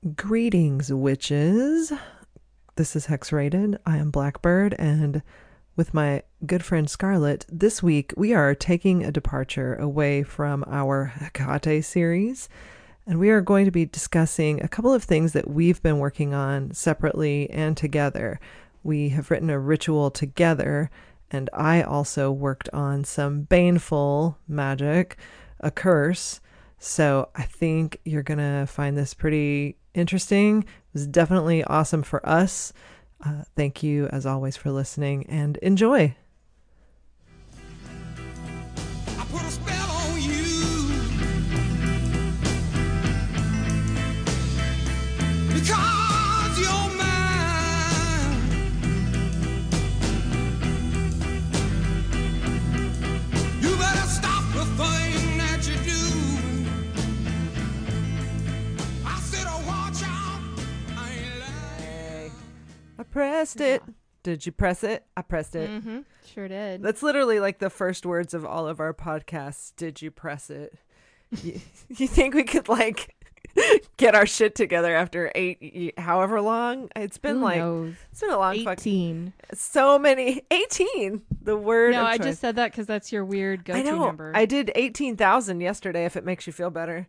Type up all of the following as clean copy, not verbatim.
Greetings, witches. This is Hex Rated. I am Blackbird, and with my good friend Scarlet, this week we are taking a departure away from our Hecate series, and we are going to be discussing a couple of things that we've been working on separately and together. We have written a ritual together, and I also worked on some baneful magic, a curse. So I think you're going to find this pretty interesting. It was definitely awesome for us. Thank you, as always, for listening, and enjoy. I put a spell on you because you're mine. You better stop the thing that you do. I said, oh, watch out. I ain't lying. I pressed it. Did you press it? I pressed it. Mm-hmm. Sure did. That's literally like the first words of all of our podcasts. Did you press it? You think we could like get our shit together after however long? It's been it's been a long 18. so many 18. The word. No, of I choice. just said that because that's your weird I go-to know. number. I did 18,000 yesterday. If it makes you feel better.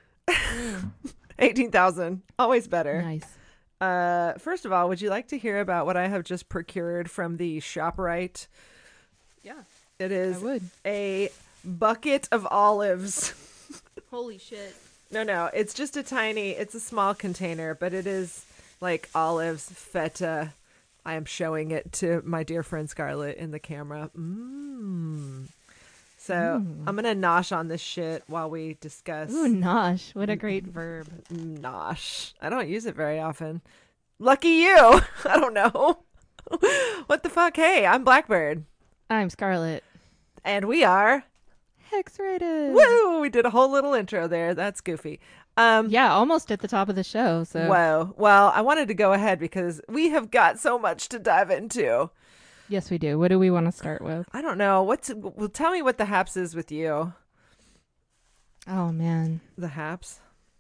18,000, always better. Nice. First of all, would you like to hear about what I have just procured from the ShopRite? Yeah, It I is would. a bucket of olives. Holy shit. No, it's just it's a small container, but it is like olives, feta. I am showing it to my dear friend Scarlett in the camera. So I'm going to nosh on this shit while we discuss. Ooh, nosh. What a great verb. Nosh. I don't use it very often. Lucky you. I don't know. What the fuck? Hey, I'm Blackbird. I'm Scarlet. And we are... Hex-rated. Woo! We did a whole little intro there. That's goofy. Yeah, almost at the top of the show. So. Whoa. Well, I wanted to go ahead because we have got so much to dive into. Yes, we do. What do we want to start with? I don't know. Well, tell me what the haps is with you. Oh, man. The haps?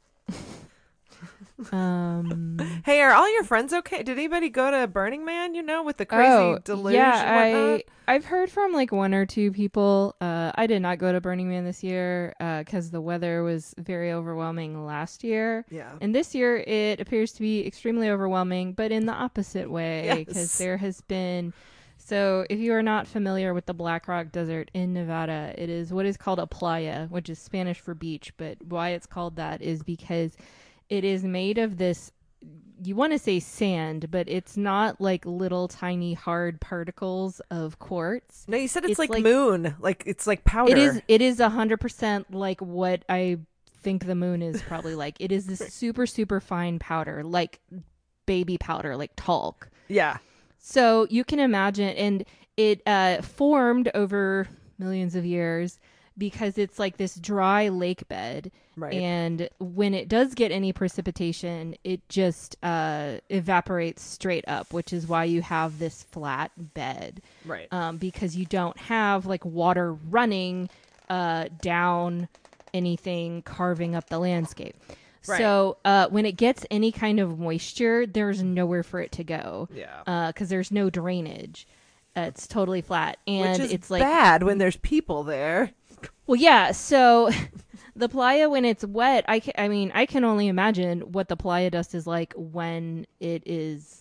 Hey, are all your friends okay? Did anybody go to Burning Man, with the crazy deluge and whatnot? I've heard from like one or two people. I did not go to Burning Man this year because the weather was very overwhelming last year. Yeah. And this year it appears to be extremely overwhelming, but in the opposite way, because there has been... So if you are not familiar with the Black Rock Desert in Nevada, it is what is called a playa, which is Spanish for beach. But why it's called that is because it is made of this, you want to say sand, but it's not like little tiny hard particles of quartz. No, you said it's like moon. Like it's like powder. It is 100% like what I think the moon is probably like. It is this super, super fine powder, like baby powder, like talc. Yeah. So you can imagine, and it formed over millions of years because it's like this dry lake bed. Right. And when it does get any precipitation, it just evaporates straight up, which is why you have this flat bed. Right. Because you don't have like water running down anything, carving up the landscape. Right. So when it gets any kind of moisture, there's nowhere for it to go. Yeah. Because there's no drainage. It's totally flat. And which is it's like bad when there's people there. Well, yeah. So the playa, when it's wet, I can only imagine what the playa dust is like when it is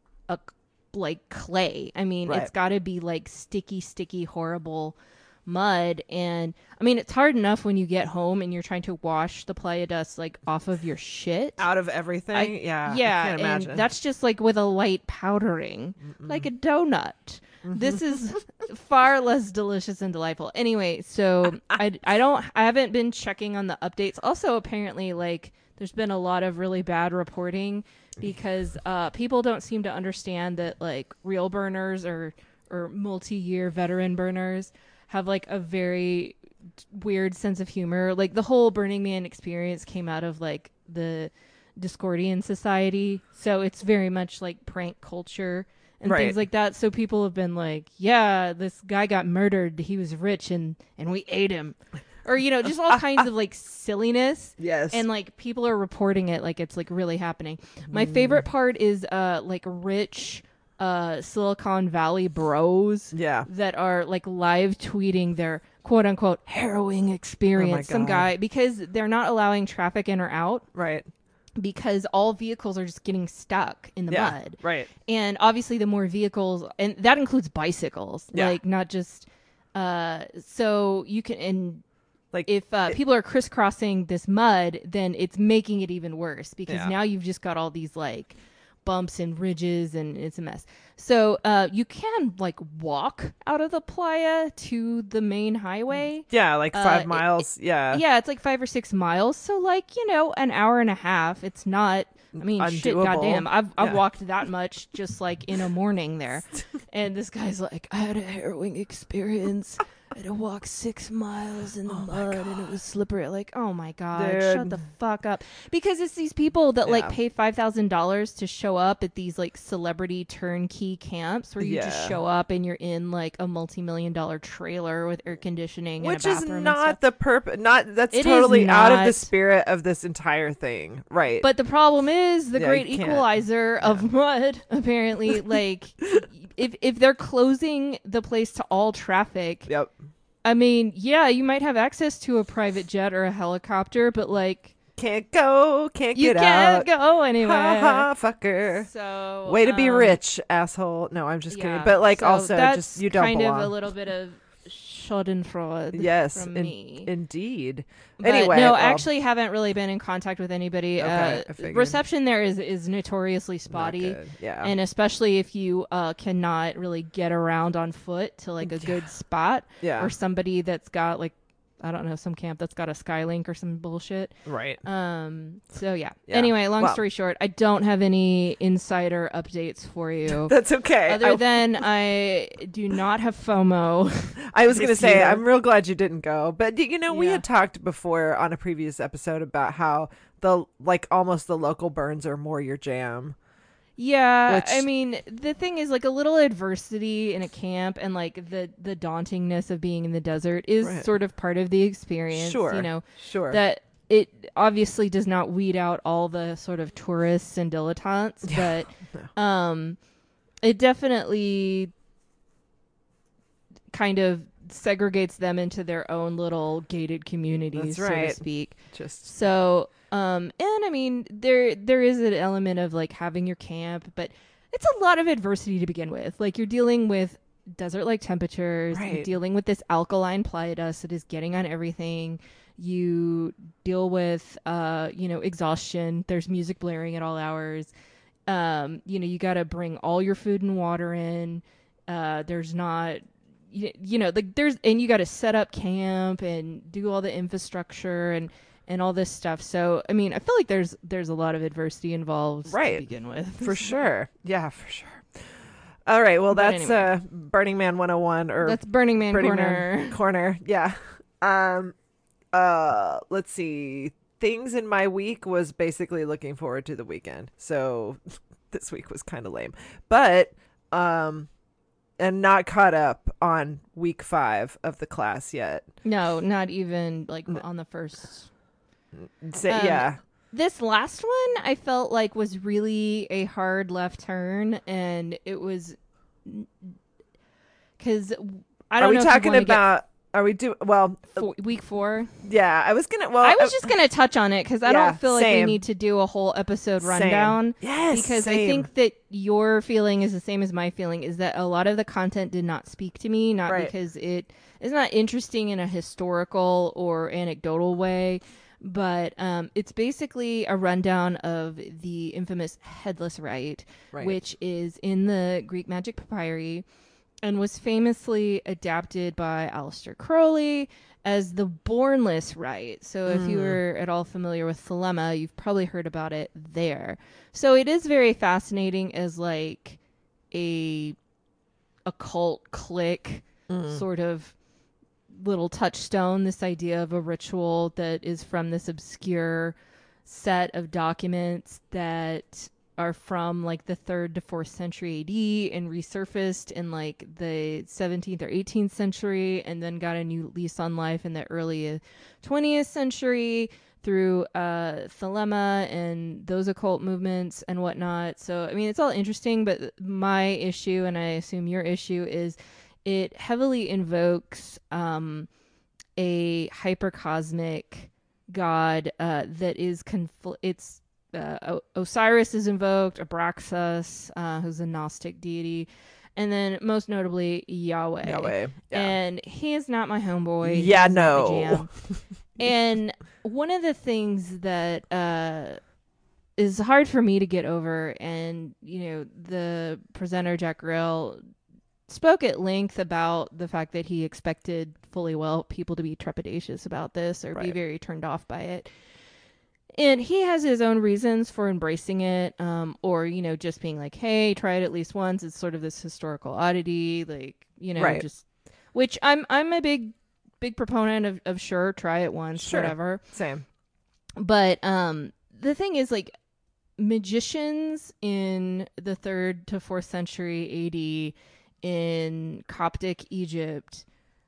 like clay. I mean, Right. It's got to be like sticky, horrible mud. And I mean, it's hard enough when you get home and you're trying to wash the playa dust like off of your shit. Out of everything. Yeah. Yeah. I can't imagine. And that's just like with a light powdering, like a donut. This is far less delicious and delightful. Anyway, so I haven't been checking on the updates. Also, apparently, like there's been a lot of really bad reporting because people don't seem to understand that like real burners or multi-year veteran burners have like a very weird sense of humor. Like the whole Burning Man experience came out of like the Discordian Society, so it's very much like prank culture and things like that. So people have been like, yeah, this guy got murdered. He was rich and we ate him. or just all kinds of like silliness. Yes. And like people are reporting it like it's like really happening. My favorite part is like rich Silicon Valley bros Yeah. that are like live tweeting their quote unquote harrowing experience. Some God. guy, because they're not allowing traffic in or out, Right. because all vehicles are just getting stuck in the Yeah. mud. Right. And obviously the more vehicles, and that includes bicycles, Yeah. like not just so you can, and Like if people are crisscrossing this mud, then it's making it even worse, because Yeah. now you've just got all these like bumps and ridges, and it's a mess. So you can like walk out of the playa to the main highway. yeah, like 5 miles. Yeah. Yeah, it's like 5 or 6 miles. So like, an hour and a half. It's not, I mean, shit, Undoable. goddamn. I've Yeah. walked that much just like in a morning there. And this guy's like, I had a harrowing experience. I had to walk 6 miles in the mud and it was slippery. Like, oh my God, Dude. shut the fuck up. Because it's these people that like Yeah. pay $5,000 to show up at these like celebrity turnkey camps where you Yeah. just show up and you're in like a multi-million-dollar trailer with air conditioning Which and a is bathroom and not stuff. the purpose. Not that's It is totally out of the not. spirit of this entire thing, right? But the problem is the Yeah, great you can't. equalizer of mud, apparently, like if they're closing the place to all traffic, yep, I mean, yeah, you might have access to a private jet or a helicopter, but like can't go, can't you get can't out. go anywhere. Ha ha, fucker. So Way to be rich, asshole. No, I'm just kidding. yeah, But like, so also, that's just you don't kind belong. of a little bit of schadenfreude Yes, from me. indeed. But Anyway, no, well, actually haven't really been in contact with anybody. Okay, I figured. Reception there is notoriously not spotty. good. Yeah, And especially if you cannot really get around on foot to like a good spot, yeah, or somebody that's got like, I don't know, some camp that's got a Skylink or some bullshit. right. So yeah. Yeah. Anyway, long Well. story short, I don't have any insider updates for you. That's okay. Other than I do not have FOMO. I was going to this say, year. I'm real glad you didn't go. But, we Yeah. had talked before on a previous episode about how almost the local burns are more your jam. Yeah, Which- I mean, the thing is, like, a little adversity in a camp and like the dauntingness of being in the desert is Right. sort of part of the experience. Sure. Sure. That it obviously does not weed out all the sort of tourists and dilettantes, Yeah. but it definitely kind of segregates them into their own little gated communities, That's so right. to speak. Just, So, and I mean, there is an element of like having your camp, but it's a lot of adversity to begin with. Like you're dealing with desert-like temperatures, you're Right. dealing with this alkaline playa dust that is getting on everything. You deal with, exhaustion. There's music blaring at all hours. You got to bring all your food and water in. There's not. And you got to set up camp and do all the infrastructure and all this stuff. So, I mean, I feel like there's a lot of adversity involved Right. to begin with. for sure. Yeah, for sure. All right. Well, But that's anyway. Burning Man 101 or That's Burning Man Burning Corner. Man Corner. Yeah. Let's see. Things in my week was basically looking forward to the weekend. So this week was kind of lame. But and not caught up on week 5 of the class yet. No, not even like on the first. Yeah. This last one I felt like was really a hard left turn, and it was because I Are don't we know. if you talking wanna about are we do well get week 4? yeah, I was going to I was just gonna touch on it because I yeah, don't feel like we same. need to do a whole episode Same. rundown. Yes, Because I same. think that your feeling is the same as my feeling, is that a lot of the content did not speak to me, not Right. because it is not interesting in a historical or anecdotal way, but it's basically a rundown of the infamous Headless Rite, Right. which is in the Greek Magic Papyri and was famously adapted by Aleister Crowley as the Bornless Rite. So if you were at all familiar with Thelema, you've probably heard about it there. So it is very fascinating as like a occult clique sort of little touchstone, this idea of a ritual that is from this obscure set of documents that are from like the 3rd to 4th century AD and resurfaced in like the 17th or 18th century, and then got a new lease on life in the early 20th century through Thelema and those occult movements and whatnot. So I mean, it's all interesting, but my issue, and I assume your issue, is it heavily invokes a hypercosmic god that is Osiris is invoked, Abraxas, who's a Gnostic deity, and then most notably Yahweh. Yeah. And he is not my homeboy. Yeah, He's not my no. jam. And one of the things that is hard for me to get over, and the presenter Jack Grill spoke at length about the fact that he expected fully well people to be trepidatious about this or be Right. very turned off by it. And he has his own reasons for embracing it, or, just being like, hey, try it at least once. It's sort of this historical oddity, like, Right. just, which I'm a big proponent of sure, try it once, Sure. whatever. Same. But the thing is, like, magicians in the 3rd to 4th century AD in Coptic Egypt,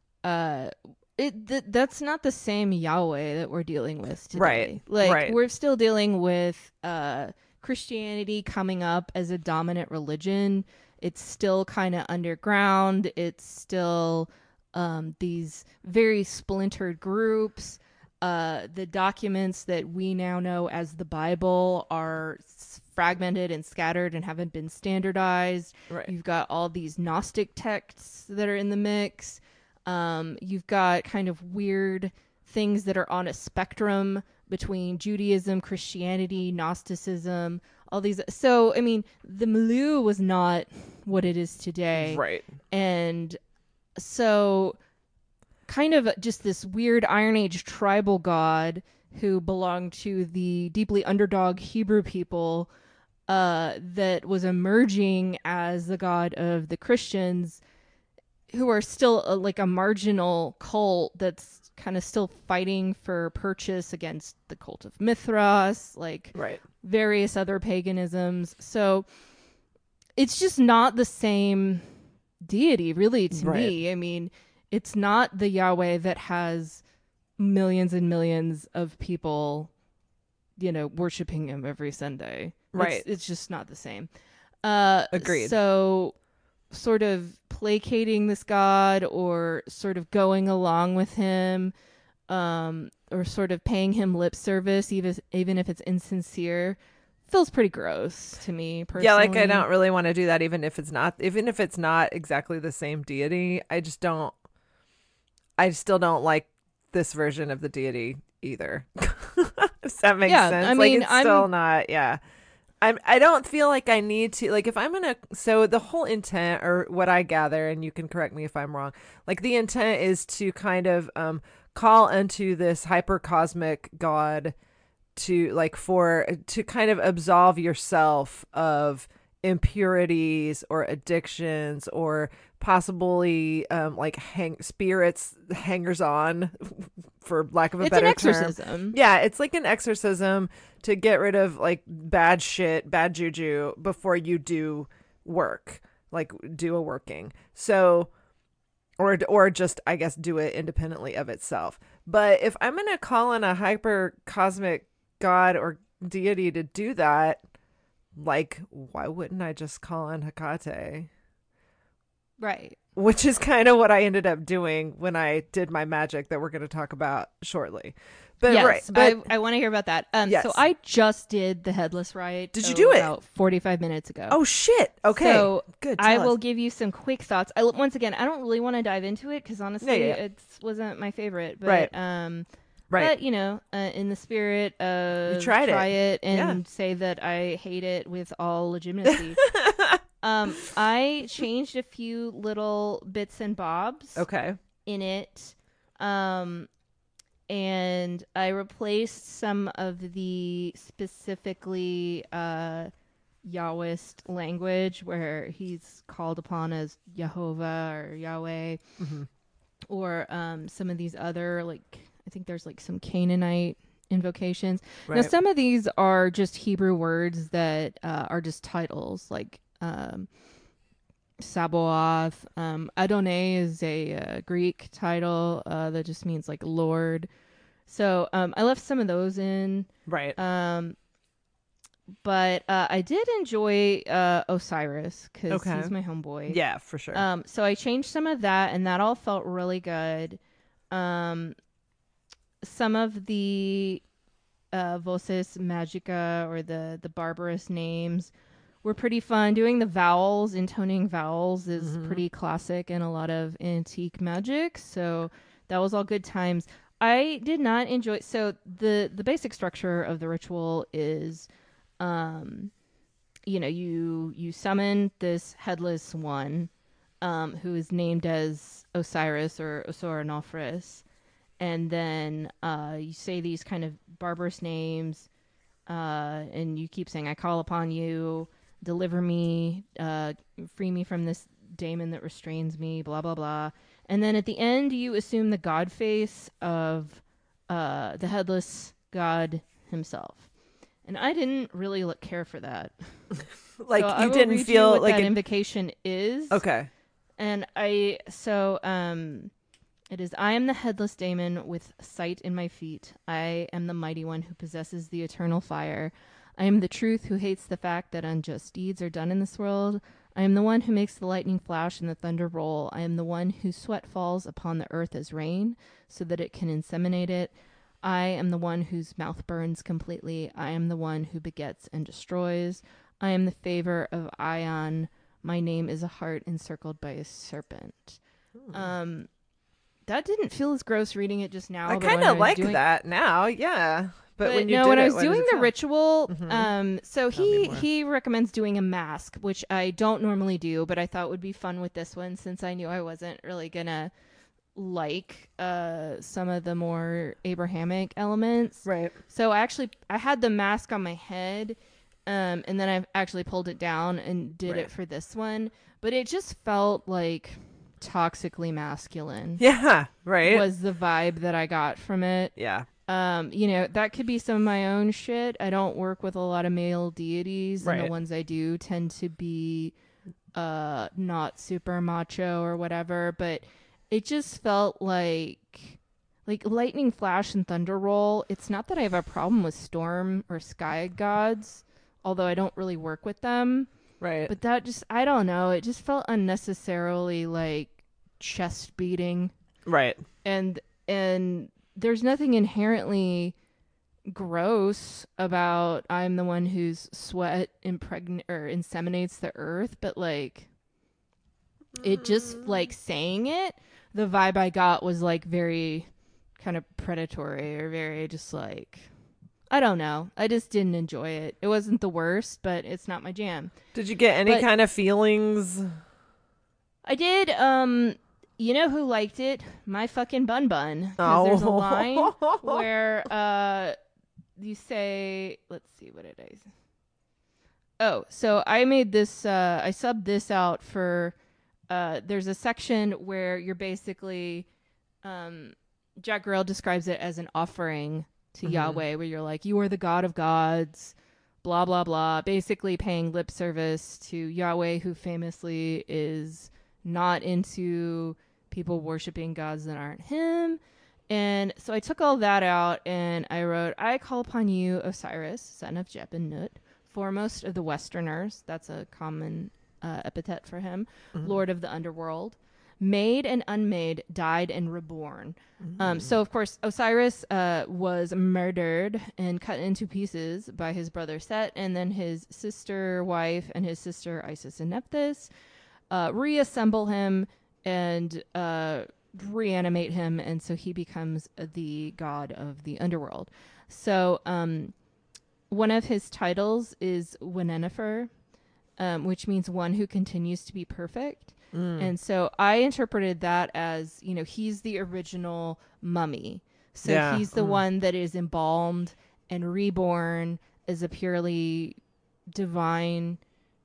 that's not the same Yahweh that we're dealing with today. Right, Like, right. we're still dealing with Christianity coming up as a dominant religion. It's still kind of underground. It's still these very splintered groups. The documents that we now know as the Bible are fragmented and scattered and haven't been standardized. Right. You've got all these Gnostic texts that are in the mix. You've got kind of weird things that are on a spectrum between Judaism, Christianity, Gnosticism, all these. So, I mean, the milieu was not what it is today. Right. And so kind of just this weird Iron Age tribal god who belonged to the deeply underdog Hebrew people that was emerging as the god of the Christians, who are still like a marginal cult that's kind of still fighting for purchase against the cult of Mithras, like Right. various other paganisms. So it's just not the same deity, really, to Right. me. I mean, it's not the Yahweh that has millions and millions of people, worshiping him every Sunday. Right. It's just not the same. Agreed. So sort of placating this god or sort of going along with him, or sort of paying him lip service, even if it's insincere, feels pretty gross to me personally. Yeah, like I don't really want to do that even if it's not exactly the same deity. I still don't like this version of the deity either. If that makes sense. I mean, like it's still not, yeah. I don't feel like I need to, like, if I'm gonna, so the whole intent, or what I gather, and you can correct me if I'm wrong, like the intent is to kind of call into this hypercosmic god to kind of absolve yourself of impurities or addictions or possibly spirits, hangers on, for lack of a better It's an term. exorcism. Yeah, it's like an exorcism to get rid of like bad shit, bad juju before you do work, like do a working. So or just, I guess, do it independently of itself. But if I'm going to call in a hyper cosmic god or deity to do that, like, why wouldn't I just call in Hecate? Right. Which is kind of what I ended up doing when I did my magic that we're going to talk about shortly. But yes, right, but I want to hear about that. Yes. So I just did the headless rite. Did you do it? About 45 minutes ago. oh shit, okay, So good. I tell will us. give you some quick thoughts. Once again, I don't really want to dive into it because honestly, Yeah. it wasn't my favorite. But, Right. Right. But in the spirit of You tried it and Yeah. say that I hate it with all legitimacy. I changed a few little bits and bobs Okay. in it. And I replaced some of the specifically Yahwist language where he's called upon as Jehovah or Yahweh, Mhm. or some of these other, like, I think there's like some Canaanite invocations. Now, Right. some of these are just Hebrew words that are just titles, like Sabaoth. Adonai is a Greek title that just means like Lord. So I left some of those in. Right. But I did enjoy Osiris because Okay. he's my homeboy. Yeah, for sure. So I changed some of that, and that all felt really good. Some of the voces magica, or the barbarous names, were pretty fun. Doing the vowels, intoning vowels, is pretty classic in a lot of antique magic. So that was all good times. I did not enjoy. So the basic structure of the ritual is, you summon this headless one, who is named as Osiris or Osir-Nofris, and then you say these kind of barbarous names, and you keep saying, "I call upon you, deliver me, free me from this daemon that restrains me," blah blah blah. And then at the end, you assume the god face of the headless god himself. And I didn't really care for that. Like, So I you will didn't read you feel what like that it. invocation is. Okay. And it is, "I am the headless daemon with sight in my feet. I am the mighty one who possesses the eternal fire. I am the truth who hates the fact that unjust deeds are done in this world. I am the one who makes the lightning flash and the thunder roll. I am the one whose sweat falls upon the earth as rain so that it can inseminate it. I am the one whose mouth burns completely. I am the one who begets and destroys. I am the favor of Ion. My name is a heart encircled by a serpent." That didn't feel as gross reading it just now. I but when kind of was like doing- that now, yeah. But when you no, did when I it, was what did doing it the feel? ritual, so Tell me he more. he recommends doing a mask, which I don't normally do, but I thought would be fun with this one since I knew I wasn't really gonna like some of the more Abrahamic elements. Right. So I had the mask on my head, and then I actually pulled it down and did Right. it for this one, but it just felt like toxically masculine. Yeah, right. Was the vibe that I got from it. Yeah. That could be some of my own shit. I don't work with a lot of male deities, and Right. the ones I do tend to be not super macho or whatever, but it just felt like lightning flash and thunder roll. It's not that I have a problem with storm or sky gods, although I don't really work with them, Right. but that just, I don't know, it just felt unnecessarily like chest beating. Right. And there's nothing inherently gross about "I'm the one whose sweat inseminates the earth," but like it just, like, saying it, the vibe I got was like very kind of predatory, or very just like, I don't know. I just didn't enjoy it. It wasn't the worst, but it's not my jam. Did you get any But- kind of feelings? I did. You know who liked it? My fucking bun bun. 'Cause there's a line where you say, let's see, what did I say? Oh, so I made this, I subbed this out for, there's a section where you're basically, Jack Grell describes it as an offering to Yahweh, where you're like, "You are the God of gods," blah, blah, blah, basically paying lip service to Yahweh, who famously is not into people worshiping gods that aren't him. And so I took all that out and I wrote, "I call upon you, Osiris, son of Jeb and Nut, foremost of the Westerners," that's a common epithet for him, "Lord of the underworld, made and unmade, died and reborn." So, of course, Osiris was murdered and cut into pieces by his brother Set, and then his sister wife and his sister Isis and Nephthys reassemble him and reanimate him, and so he becomes the god of the underworld. So one of his titles is Wenenifer, which means one who continues to be perfect. And so I interpreted that as, he's the original mummy. So Yeah. he's the one that is embalmed and reborn as a purely divine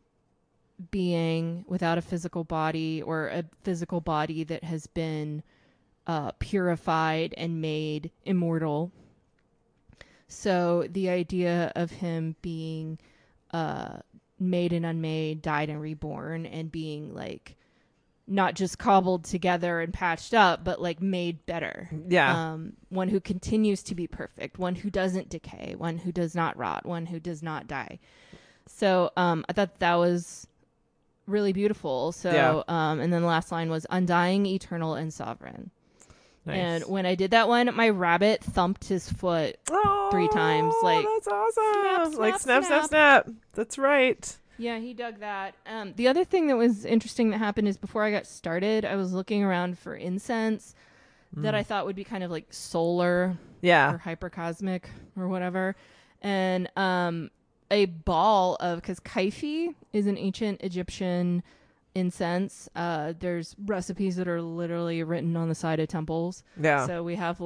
being without a physical body, or a physical body that has been purified and made immortal. So the idea of him being made and unmade, died and reborn, and being like not just cobbled together and patched up, but like made better. Yeah. One who continues to be perfect, one who doesn't decay, one who does not rot, one who does not die. So I thought that was really beautiful. So and then the last line was undying, eternal, and sovereign. Nice. And when I did that one, my rabbit thumped his foot 3 times. Like, that's awesome. snap, Like snap, snap, snap, snap. snap. That's right. yeah, he dug that. The other thing that was interesting that happened is before I got started, I was looking around for incense that I thought would be kind of like solar Yeah. or hypercosmic or whatever. And a ball of, because kaifi is an ancient Egyptian incense. There's recipes that are literally written on the side of temples. Yeah. So we have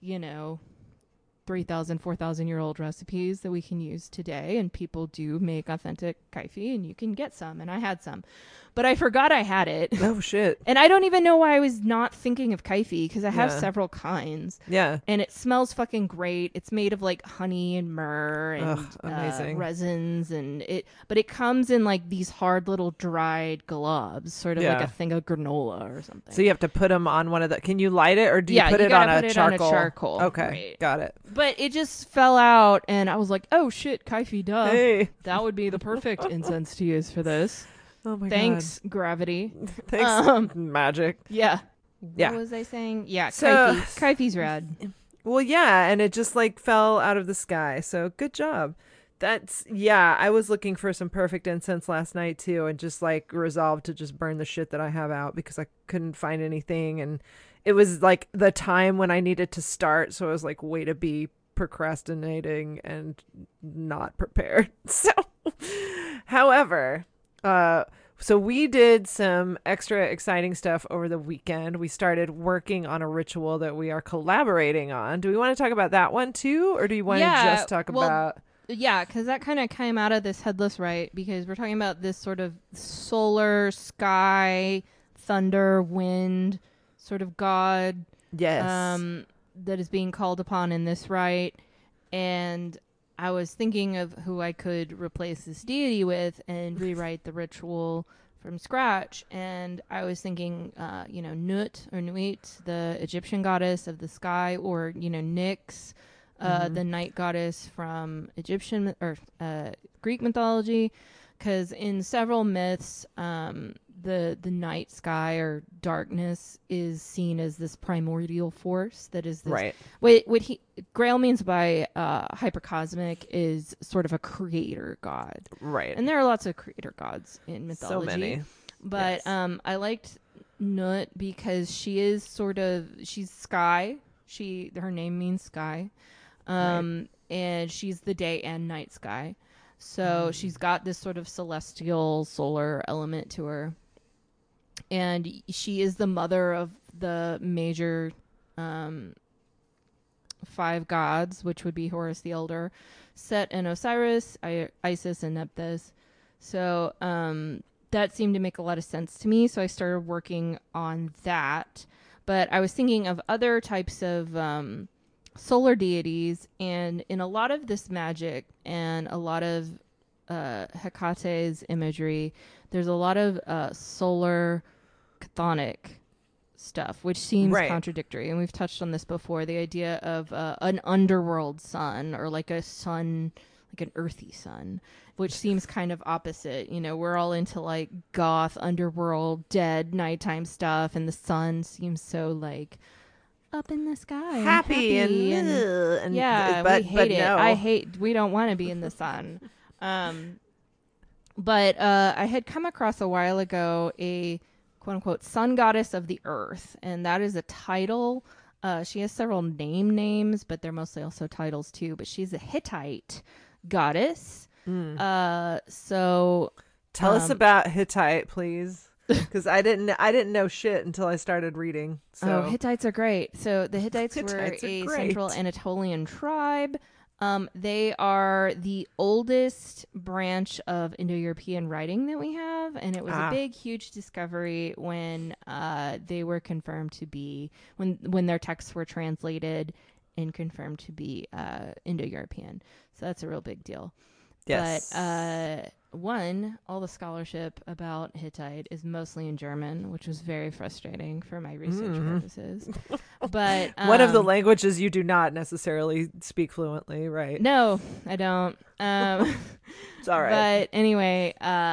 3,000, 4,000 year old recipes that we can use today, and people do make authentic kaifi, and you can get some, and I had some, but I forgot I had it. Oh shit. And I don't even know why I was not thinking of kaifi, because I have Yeah. several kinds, Yeah. and it smells fucking great. It's made of like honey and myrrh and Ugh, amazing. resins, but it comes in like these hard little dried globs, sort of like Yeah. a thing of granola or something. So you have to put them on one of the. Can you light it or do you Yeah, put you it on gotta a put it on a charcoal? charcoal, Okay, right. got it. But it just fell out, and I was like, oh shit, kaifi, duh. Hey. That would be the perfect incense to use for this. Oh my Thanks, gravity. god. Thanks. Magic. Yeah. Yeah. What was I saying? Yeah, So- kaifi. Kaifi's rad. Well, yeah, and it just like fell out of the sky. So good job. I was looking for some perfect incense last night too, and just like resolved to just burn the shit that I have out because I couldn't find anything, and it was like the time when I needed to start, so I was like, way to be procrastinating and not prepared. So, however, so we did some extra exciting stuff over the weekend. We started working on a ritual that we are collaborating on. Do we want to talk about that one too, or do you want to Yeah, just talk well, about? Yeah, because that kind of came out of this headless rite, because we're talking about this sort of solar, sky, thunder, wind sort of god Yes. that is being called upon in this rite. And I was thinking of who I could replace this deity with and rewrite the ritual from scratch. And I was thinking, Nut or Nuit, the Egyptian goddess of the sky, or, Nyx, the night goddess from Egyptian or Greek mythology. Because in several myths, the night sky or darkness is seen as this primordial force that is this. Right. What Grail means by hypercosmic is sort of a creator god, Right. and there are lots of creator gods in mythology. So many. But Yes. I liked Nut because she's sky. Her name means sky, and she's the day and night sky. So she's got this sort of celestial solar element to her. And she is the mother of the major 5 gods, which would be Horus the Elder, Set and Osiris, Isis and Nephthys. So that seemed to make a lot of sense to me. So I started working on that. But I was thinking of other types of solar deities, and in a lot of this magic and a lot of Hecate's imagery, there's a lot of solar chthonic stuff, which seems contradictory. And we've touched on this before, the idea of an underworld sun, or like a sun, like an earthy sun, which seems kind of opposite. We're all into like goth, underworld, dead, nighttime stuff, and the sun seems so like up in the sky, Happy and yeah, but, we hate but it. no. We don't want to be in the sun. But I had come across a while ago a quote unquote sun goddess of the earth, and that is a title. She has several names, but they're mostly also titles too. But she's a Hittite goddess. So Tell us about Hittite, please, because I didn't know shit until I started reading. So Hittites are great. So the Hittites Hittites were are a great. central Anatolian tribe. They are the oldest branch of Indo-European writing that we have, and it was a big, huge discovery when they were confirmed to be when their texts were translated and confirmed to be Indo-European. So that's a real big deal. Yes. But all the scholarship about Hittite is mostly in German, which was very frustrating for my research purposes. But one of the languages you do not necessarily speak fluently, right? No, I don't. It's all right. But anyway,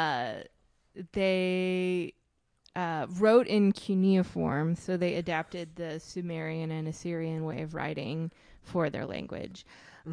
they wrote in cuneiform, so they adapted the Sumerian and Assyrian way of writing for their language.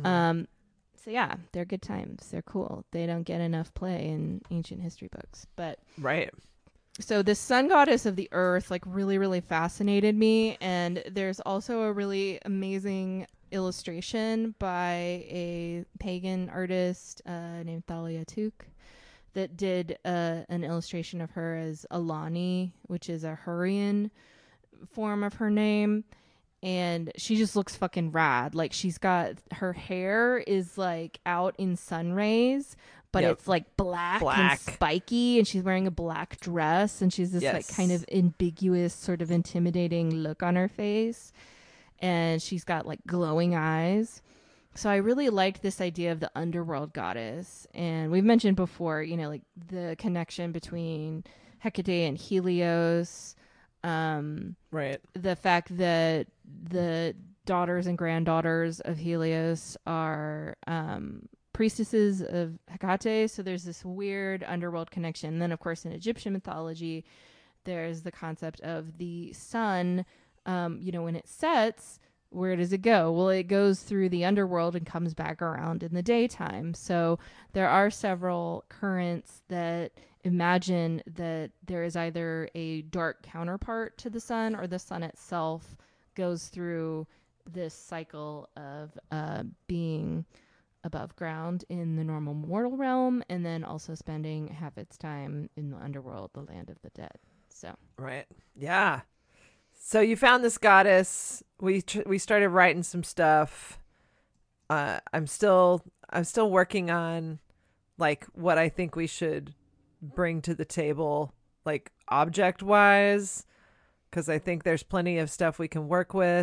So yeah, they're good times. They're cool. They don't get enough play in ancient history books. But Right. so this sun goddess of the earth like really, really fascinated me. And there's also a really amazing illustration by a pagan artist named Thalia Tuk that did an illustration of her as Alani, which is a Hurrian form of her name. And she just looks fucking rad. Like she's got her hair is like out in sun rays, but it's like black and spiky, and she's wearing a black dress, and she's this like kind of ambiguous, sort of intimidating look on her face, and she's got like glowing eyes. So I really liked this idea of the underworld goddess, and we've mentioned before, you know, like the connection between Hecate and Helios. Right. The fact that the daughters and granddaughters of Helios are priestesses of Hecate, so there's this weird underworld connection. And then, of course, in Egyptian mythology, there's the concept of the sun. You know, when it sets, where does it go? Well, it goes through the underworld and comes back around in the daytime. So there are several currents that imagine that there is either a dark counterpart to the sun, or the sun itself goes through this cycle of being above ground in the normal mortal realm, and then also spending half its time in the underworld, the land of the dead. So Right. Yeah. So you found this goddess. We started writing some stuff. I'm still working on like what I think we should bring to the table, like object wise, because I think there's plenty of stuff we can work with.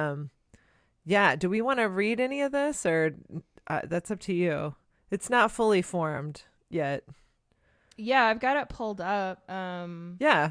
Yeah. Do we want to read any of this, or that's up to you? It's not fully formed yet. yeah, I've got it pulled up. Yeah.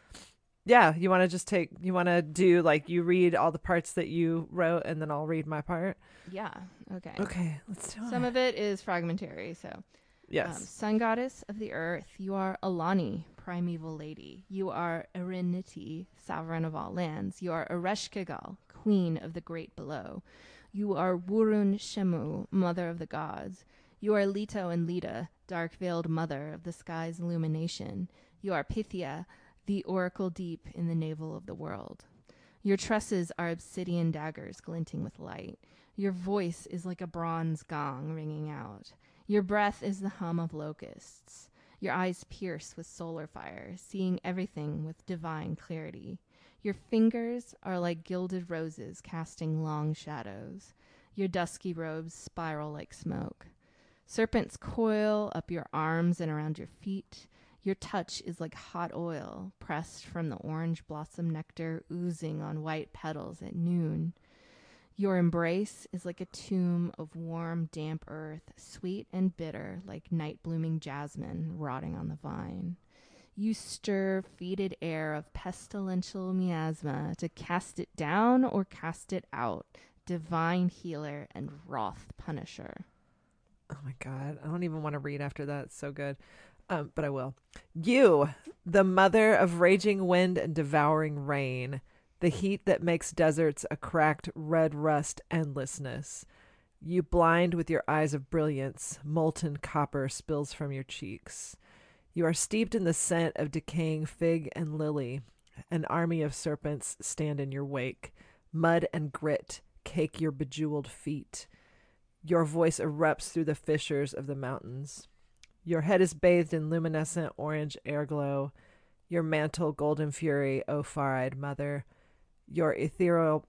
You want to do like you read all the parts that you wrote, and then I'll read my part. Yeah. Okay. Okay, let's do it. Some of it is fragmentary. So, Yes. sun goddess of the earth, you are Alani, primeval lady. You are Eriniti, sovereign of all lands. You are Ereshkigal, queen of the great below. You are Wurun Shemu, mother of the gods. You are Leto and Leda, dark-veiled mother of the sky's illumination. You are Pythia, the oracle deep in the navel of the world. Your tresses are obsidian daggers glinting with light. Your voice is like a bronze gong ringing out. Your breath is the hum of locusts. Your eyes pierce with solar fire, seeing everything with divine clarity. Your fingers are like gilded roses casting long shadows. Your dusky robes spiral like smoke. Serpents coil up your arms and around your feet. Your touch is like hot oil pressed from the orange blossom nectar oozing on white petals at noon. Your embrace is like a tomb of warm, damp earth, sweet and bitter like night-blooming jasmine rotting on the vine. You stir fetid air of pestilential miasma to cast it down or cast it out, divine healer and wroth punisher. Oh my God, I don't even want to read after that. It's so good. But I will. You, the mother of raging wind and devouring rain, the heat that makes deserts a cracked red rust endlessness. You blind with your eyes of brilliance, molten copper spills from your cheeks. You are steeped in the scent of decaying fig and lily. An army of serpents stand in your wake. Mud and grit cake your bejeweled feet. Your voice erupts through the fissures of the mountains. Your head is bathed in luminescent orange airglow. Your mantle golden fury, O far-eyed mother. Your ethereal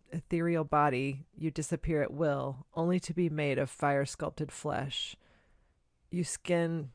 body, you disappear at will, only to be made of fire-sculpted flesh. Your skin,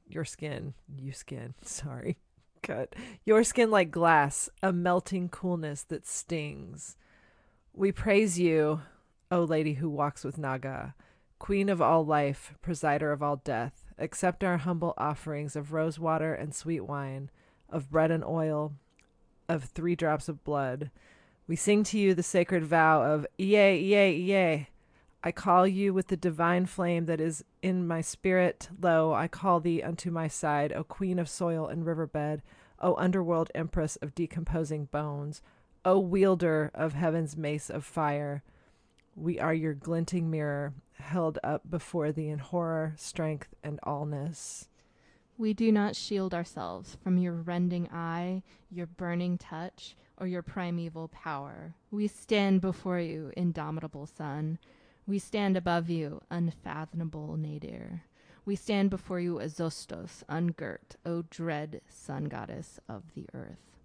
cut. Your skin like glass, a melting coolness that stings. We praise you, O lady who walks with Naga, queen of all life, presider of all death, accept our humble offerings of rose water and sweet wine, of bread and oil, of 3 drops of blood. We sing to you the sacred vow of Yea, yea, yea. I call you with the divine flame that is in my spirit. Lo, I call thee unto my side, O queen of soil and riverbed, O underworld empress of decomposing bones, O wielder of heaven's mace of fire. We are your glinting mirror, held up before thee in horror, strength, and allness. We do not shield ourselves from your rending eye, your burning touch, or your primeval power. We stand before you, indomitable sun. We stand above you, unfathomable nadir. We stand before you, Azostos, ungirt, O dread sun goddess of the earth.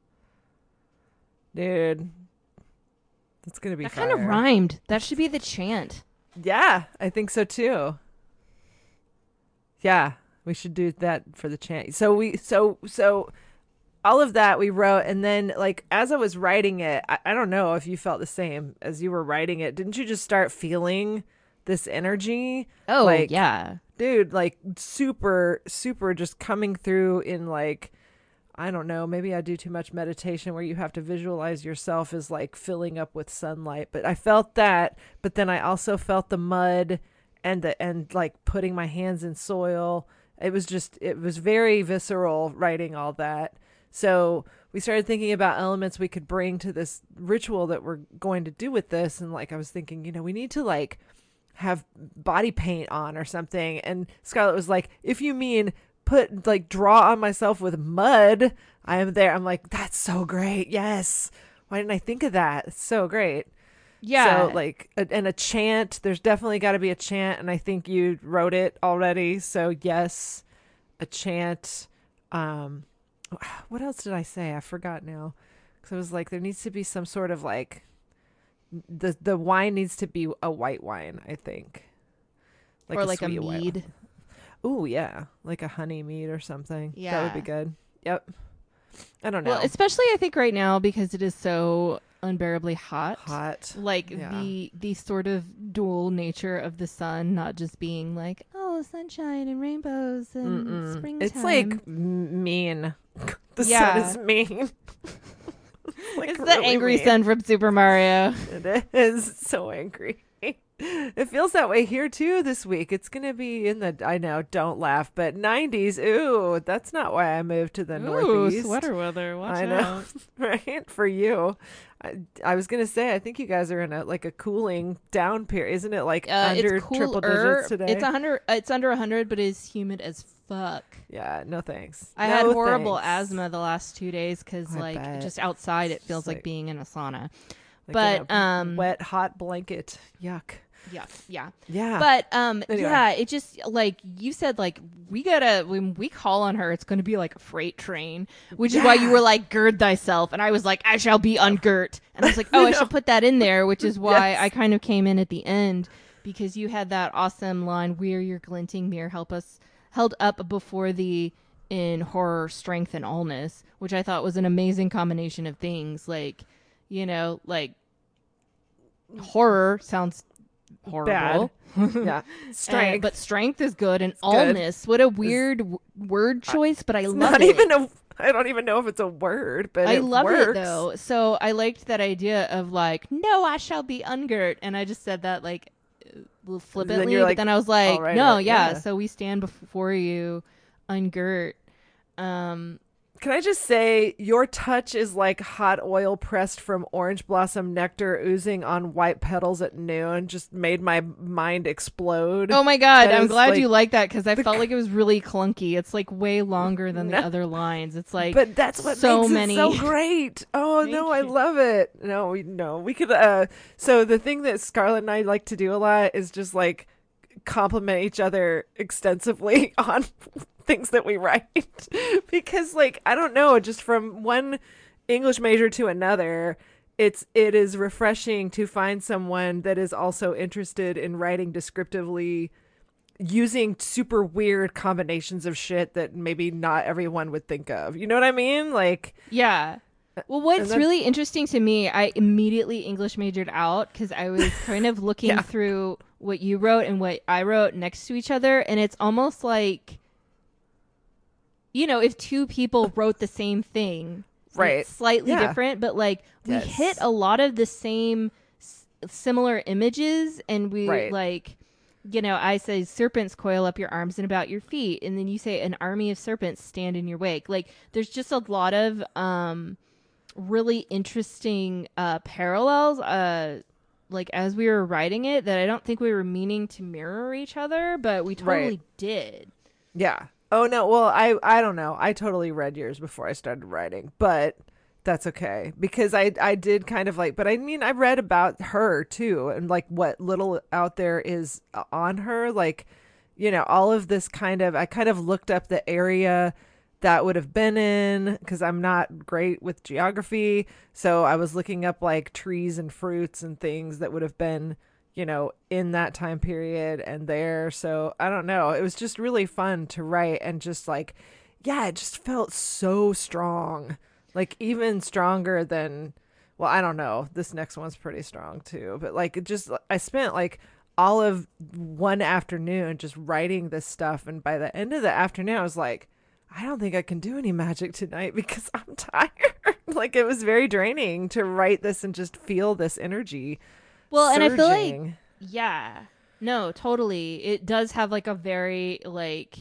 Dude, that's going to be That fire. kind of rhymed. That should be the chant. Yeah, I think so too. Yeah, we should do that for the chant. So all of that we wrote, and then like as I was writing it, I don't know if you felt the same as you were writing it. Didn't you just start feeling this energy? Oh, Like, yeah. dude, like super just coming through in like, I don't know, maybe I do too much meditation where you have to visualize yourself as like filling up with sunlight. But I felt that, but then I also felt the mud and like putting my hands in soil. It was very visceral writing all that. So we started thinking about elements we could bring to this ritual that we're going to do with this. And like, I was thinking, we need to like have body paint on or something. And Scarlett was like, if you mean draw on myself with mud, I am there. I'm like, that's so great. Yes. Why didn't I think of that? It's so great. Yeah. So like, and a chant, there's definitely got to be a chant. And I think you wrote it already. So yes, a chant. What else did I say? I forgot now. Cause I was like, there needs to be some sort of like, the wine needs to be a white wine, I think. or like a sweet white mead. wine. Ooh, yeah. Like a honey mead or something. That Yeah. would be good. Yep. I don't know. Well, especially I think right now because it is so unbearably hot. Hot. Like Yeah. the sort of dual nature of the sun, not just being like, oh, sunshine and rainbows and springtime. It's like mean. The Yeah. sun is mean. Like, it's the really angry mean. sun from Super Mario. It is so angry. It feels that way here too this week. It's going to be in the, I know, don't laugh, but 90s. Ooh, that's not why I moved to the Northeast. Sweater weather. Watch I know, right? For you. I was going to say, I think you guys are in a cooling down period. Isn't it like under it's triple digits today? It's under 100, but it's humid as fuck. Yeah, no thanks. I No had horrible thanks. asma the last 2 days because I bet. just outside it feels Just like like- being in a sauna. Like in But a wet, hot blanket. Yuck. yeah. Yeah. But Anyway. yeah, it just like you said, like we gotta when we call on her, it's gonna be like a freight train, which is why you were like gird thyself, and I was like I shall be ungirt, and I was like oh I should put that in there, which is why Yes. I kind of came in at the end because you had that awesome line, "We're your glinting mirror, held up before thee in horror, strength, and allness," which I thought was an amazing combination of things, like like horror sounds horrible. Yeah. Strength. But strength is good, and good. allness. What a weird word choice, but I love Not it. even I don't even know if it's a word, but I it love works. it though. So I liked that idea of like, no, I shall be ungirt, and I just said that like flippantly. you're But like, then I was like, all right, no, yeah. yeah. So we stand before you, ungirt. Can I just say, your touch is like hot oil pressed from orange blossom nectar oozing on white petals at noon. Just made my mind explode. Oh my god, That I'm is, glad like, you like that because I felt like it was really clunky. It's like way longer than the other lines. It's like, But that's what so makes many. it so great. Oh Thank no, I you. love it. No, we could. So the thing that Scarlett and I like to do a lot is just like compliment each other extensively on things that we write, because like I don't know, just from one English major to another, it is refreshing to find someone that is also interested in writing descriptively using super weird combinations of shit that maybe not everyone would think of. You know what I mean? Like, Yeah. Well, what's then- really interesting to me, I immediately English majored out because I was kind of looking Yeah. through what you wrote and what I wrote next to each other, and it's almost like, if two people wrote the same thing, and Right. it's slightly Yeah. different, but like we Yes. hit a lot of the same similar images, and we Right. like. I say serpents coil up your arms and about your feet, and then you say an army of serpents stand in your wake. Like there's just a lot of really interesting parallels like as we were writing it that I don't think we were meaning to mirror each other, but we totally Right. did. Yeah. Oh no. Well, I don't know. I totally read yours before I started writing, but that's okay because I did kind of like. But I mean, I read about her too, and like what little out there is on her. Like, all of this kind of. I kind of looked up the area that would have been in because I'm not great with geography, so I was looking up like trees and fruits and things that would have been in that time period and there. So I don't know. It was just really fun to write and just like, yeah, it just felt so strong. Like even stronger than, well, I don't know. This next one's pretty strong too. But like I spent like all of one afternoon just writing this stuff. And by the end of the afternoon, I was like, I don't think I can do any magic tonight because I'm tired. Like it was very draining to write this and just feel this energy. Well, and I feel like surging. yeah. No, totally. It does have like a very like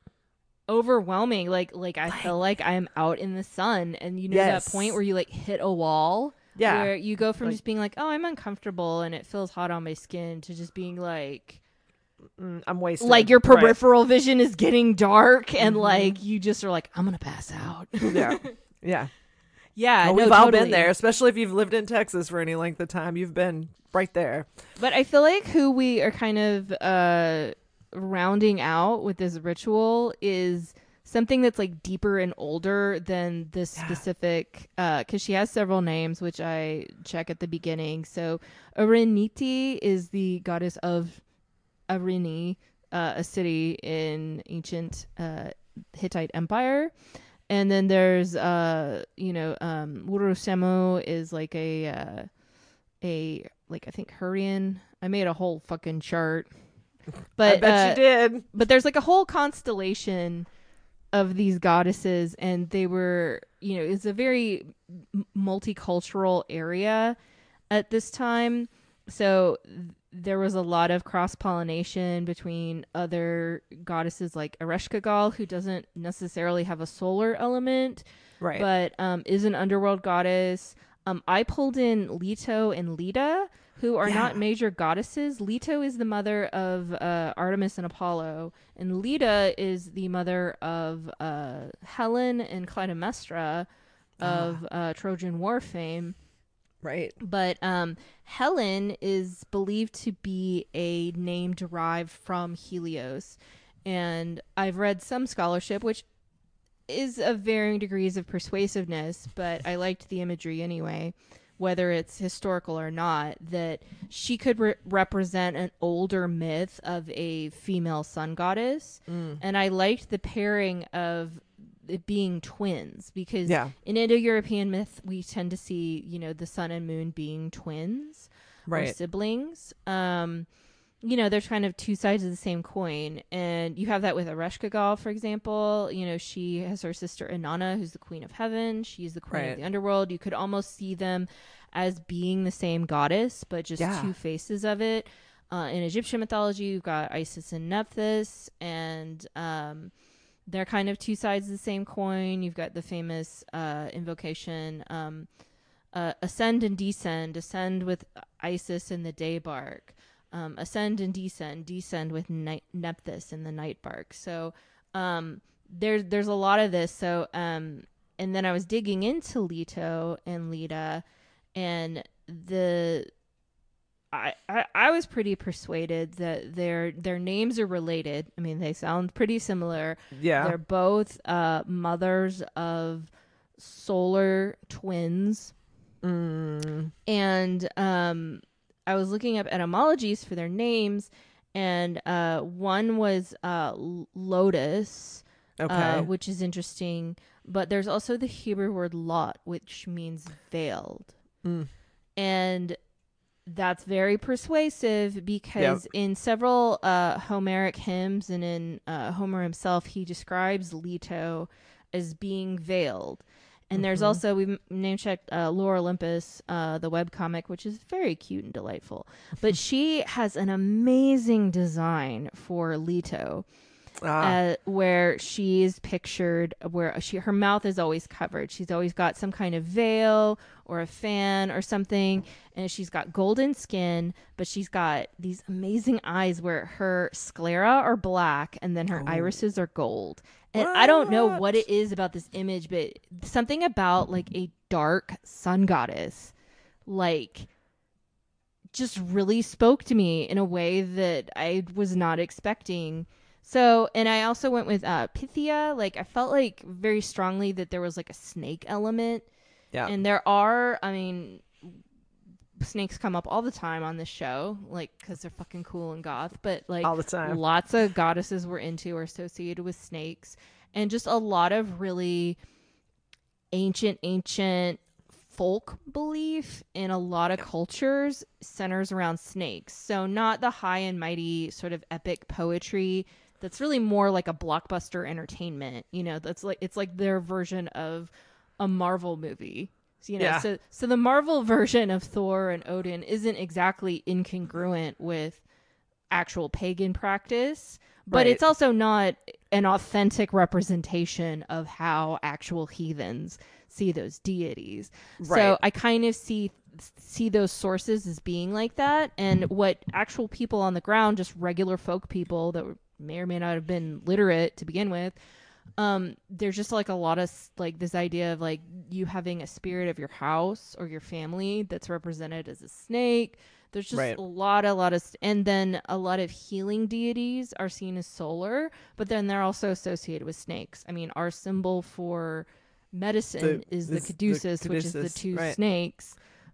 overwhelming like I feel like I'm out in the sun, and Yes. that point where you like hit a wall, Yeah. where you go from Like- just being like, oh, I'm uncomfortable and it feels hot on my skin, to just being like I'm wasted. like your Right. Mm-hmm. peripheral vision is getting dark, and like you just are like, I'm gonna pass out. Yeah. Yeah. Yeah, Well, no, we've all totally. been there, especially if you've lived in Texas for any length of time. You've been right there. But I feel like who we are kind of rounding out with this ritual is something that's like deeper and older than this specific, because she has several names, which I check at the beginning. So Ariniti is the goddess of Arini, a city in ancient Hittite Empire. And then there's Urusemu is like a like I think Hurrian. I made a whole fucking chart. But I bet you did. But there's like a whole constellation of these goddesses, and they were, it's a very multicultural area at this time. So there was a lot of cross-pollination between other goddesses like Ereshkigal, who doesn't necessarily have a solar element, Right. but is an underworld goddess. I pulled in Leto and Leda, who are not major goddesses. Leto is the mother of Artemis and Apollo, and Leda is the mother of Helen and Clytemnestra of Trojan War fame. Right. But Helen is believed to be a name derived from Helios. And I've read some scholarship, which is of varying degrees of persuasiveness, but I liked the imagery anyway, whether it's historical or not, that she could represent an older myth of a female sun goddess. And I liked the pairing of it being twins, because in Indo-European myth we tend to see the sun and moon being twins or siblings. They're kind of two sides of the same coin, and you have that with Ereshkigal, for example. She has her sister Inanna, who's the queen of heaven. She's the queen of the underworld. You could almost see them as being the same goddess, but just two faces of it. In Egyptian mythology, you've got Isis and Nephthys, and they're kind of two sides of the same coin. You've got the famous invocation, ascend and descend. Ascend with Isis in the day bark. Ascend and descend with Nephthys in the night bark. So there's a lot of this. So and then I was digging into Leto and Leda, and I was pretty persuaded that their names are related. I mean, they sound pretty similar. Yeah. They're both mothers of solar twins. And I was looking up etymologies for their names, and one was lotus, Okay. which is interesting. But there's also the Hebrew word lot, which means veiled. Mm. And that's very persuasive because in several Homeric hymns and in Homer himself, he describes Leto as being veiled. And there's also, we name-checked Laura Olympus, the webcomic, which is very cute and delightful. But she has an amazing design for Leto. Where she is pictured, where her mouth is always covered. She's always got some kind of veil or a fan or something, and she's got golden skin, but she's got these amazing eyes where her sclera are black and then her irises are gold. And I don't know what it is about this image, but something about like a dark sun goddess, like, just really spoke to me in a way that I was not expecting. So, and I also went with Pythia. Like, I felt like very strongly that there was like a snake element. Yeah. And there are, I mean, snakes come up all the time on this show, like, because they're fucking cool and goth. But like, all the time, lots of goddesses we're into are associated with snakes. And just a lot of really ancient folk belief in a lot of cultures centers around snakes. So not the high and mighty sort of epic poetry. That's really more like a blockbuster entertainment, you know. That's like, it's like their version of a Marvel movie, you know. So the Marvel version of Thor and Odin isn't exactly incongruent with actual pagan practice, but it's also not an authentic representation of how actual heathens see those deities. So I kind of see those sources as being like that, and what actual people on the ground, just regular folk people that may or may not have been literate to begin with, there's just like a lot of like this idea of like you having a spirit of your house or your family that's represented as a snake. There's just a lot of, and then a lot of healing deities are seen as solar, but then they're also associated with snakes. I mean, our symbol for medicine is the caduceus, which is the two snakes.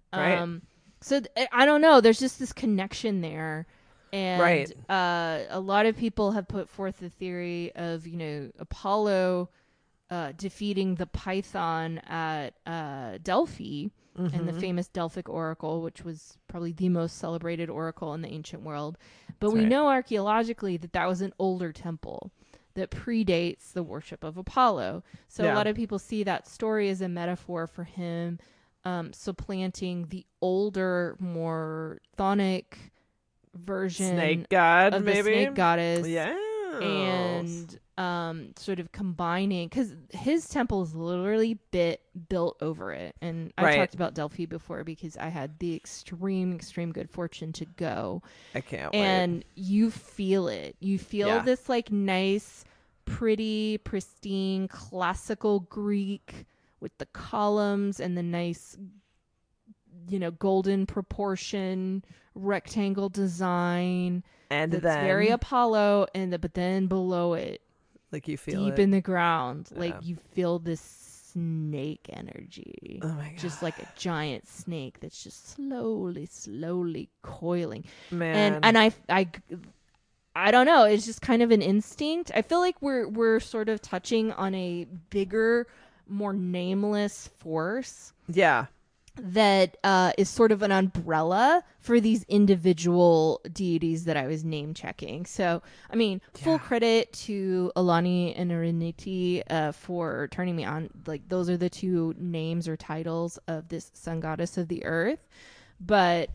So I don't know. There's just this connection there. And a lot of people have put forth the theory of, you know, Apollo defeating the Python at Delphi and the famous Delphic oracle, which was probably the most celebrated oracle in the ancient world. But we know archaeologically that that was an older temple that predates the worship of Apollo. So a lot of people see that story as a metaphor for him supplanting the older, more chthonic version snake god, of maybe the snake goddess, and sort of combining, because his temple is literally built over it. And I've talked about Delphi before because I had the extreme good fortune to go. I can't and wait. You feel it. You feel this like nice, pretty, pristine, classical Greek with the columns and the nice, you know, golden proportion rectangle design, and that's then very Apollo, but then below it, like you feel deep it in the ground, like you feel this snake energy. Oh my god! Just like a giant snake that's just slowly coiling. Man, And I don't know. It's just kind of an instinct. I feel like we're sort of touching on a bigger, more nameless force. Yeah. That is sort of an umbrella for these individual deities that I was name checking. So, I mean, full credit to Alani and Ariniti for turning me on. Like, those are the two names or titles of this sun goddess of the earth. But,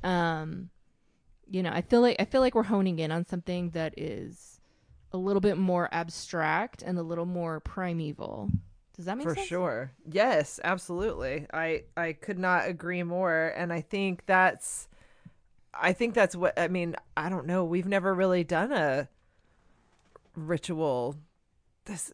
you know, I feel like we're honing in on something that is a little bit more abstract and a little more primeval. Does that make sense? For sure. Yes, absolutely. I could not agree more. And I think that's what, I mean, I don't know. We've never really done a ritual this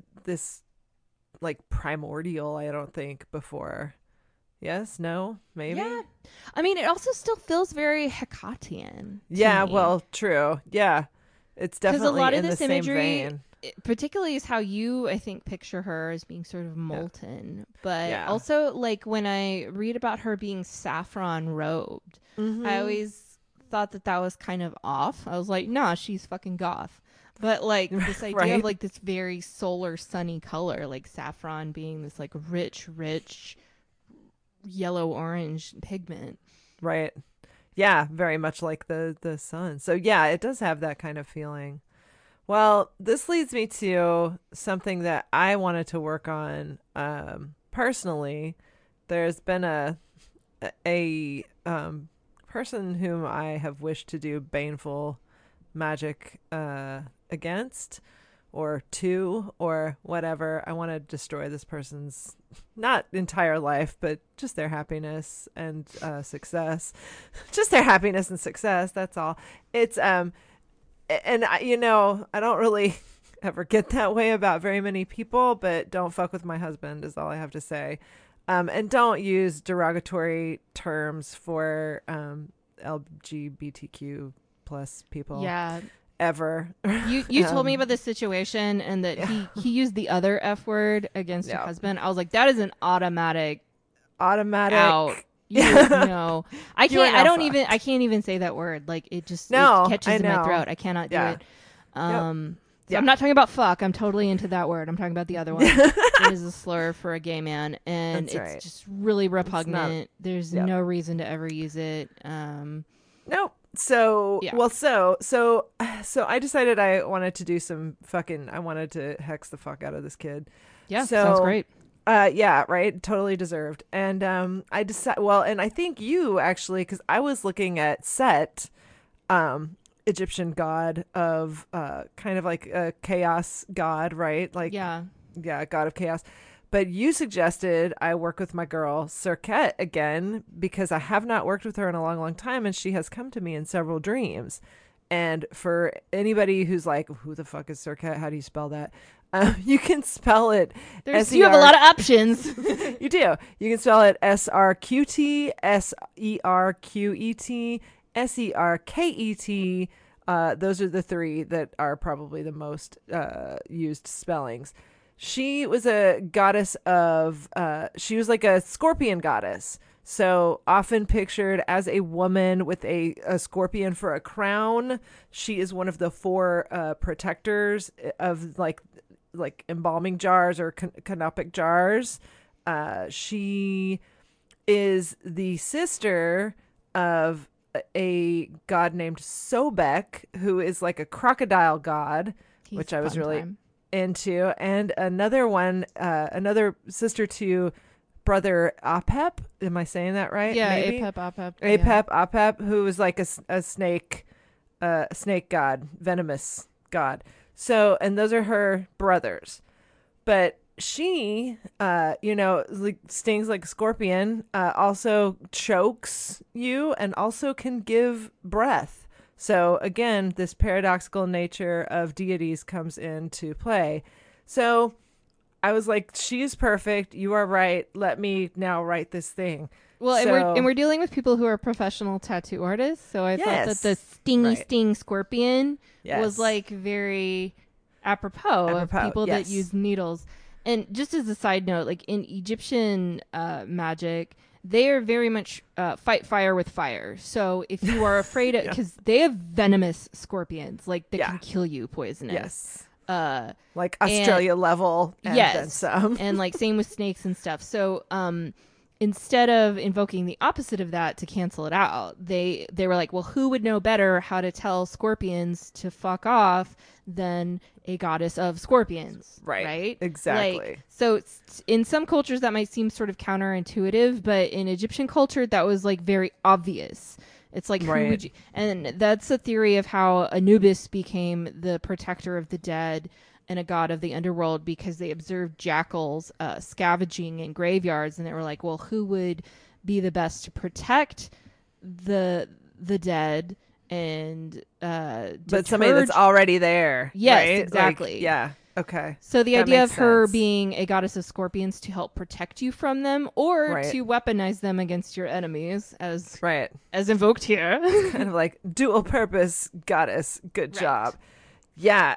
like primordial, I don't think, before. Yes, no, maybe. Yeah. I mean, it also still feels very Hecatian. Yeah, me. well, true. Yeah. It's definitely a lot of in this the imagery, same vein. Particularly is how you, I think, picture her as being sort of molten. But also, like, when I read about her being saffron robed, I always thought that was kind of off. I was like, nah, she's fucking goth. But like this idea Right. of like this very solar sunny color, like saffron being this like rich yellow orange pigment. Right. Yeah, very much like the sun. So yeah, it does have that kind of feeling. Well, this leads me to something that I wanted to work on personally. There's been a person whom I have wished to do baneful magic against or to or whatever. I want to destroy this person's not entire life, but just their happiness and success. Just their happiness and success. That's all. It's and I don't really ever get that way about very many people, but don't fuck with my husband is all I have to say. And don't use derogatory terms for LGBTQ plus people. Yeah. Ever. You told me about this situation and that he used the other F word against your husband. I was like, that is an automatic out. No. I can't I can't even say that word. Like it just it catches in my throat. I cannot do it. So I'm not talking about fuck. I'm totally into that word. I'm talking about the other one. It is a slur for a gay man, and it's just really repugnant. There's no reason to ever use it. Nope. So I decided I wanted to do some I wanted to hex the fuck out of this kid. Yeah, sounds great. Yeah, right. Totally deserved. And I decided. Well, and I think you actually, because I was looking at Set, Egyptian god of kind of like a chaos god, right? Like yeah, god of chaos. But you suggested I work with my girl Serket again because I have not worked with her in a long, long time, and she has come to me in several dreams. And for anybody who's like, who the fuck is Serket? How do you spell that? You can spell it. You have a lot of options. You do. You can spell it SRQT, SERQET, SERKET. Those are the three that are probably the most used spellings. She was a goddess of, she was like a scorpion goddess. So often pictured as a woman with a scorpion for a crown. She is one of the four protectors of like embalming jars or canopic jars. She is the sister of a god named Sobek, who is like a crocodile god, which I was really into, and another one, another sister to brother Apep. Am I saying that right? Yeah, maybe? Apep, who was like a snake god, venomous god. So, and those are her brothers, but she, like stings like a scorpion, also chokes you and also can give breath. So again, this paradoxical nature of deities comes into play. So I was like, she is perfect. You are right. Let me now write this thing. Well, and we're dealing with people who are professional tattoo artists. So I thought that the sting scorpion was like very apropos of people that use needles. And just as a side note, like in Egyptian magic, they are very much fight fire with fire. So if you are afraid of, because they have venomous scorpions, like that can kill you, poisonous. Yes. Like Australia level. And then some. And like same with snakes and stuff. So instead of invoking the opposite of that to cancel it out, they were like, well, who would know better how to tell scorpions to fuck off than a goddess of scorpions? Right? Exactly. Like, so in some cultures that might seem sort of counterintuitive, but in Egyptian culture that was like very obvious. It's like, who would you, and that's a theory of how Anubis became the protector of the dead and a god of the underworld, because they observed jackals scavenging in graveyards, and they were like, well, who would be the best to protect the dead and but somebody that's already there. Yes, right? exactly. Like, yeah. Okay. So the idea of her being a goddess of scorpions to help protect you from them, or to weaponize them against your enemies, as invoked here. Kind of like dual purpose goddess. Good job. Yeah.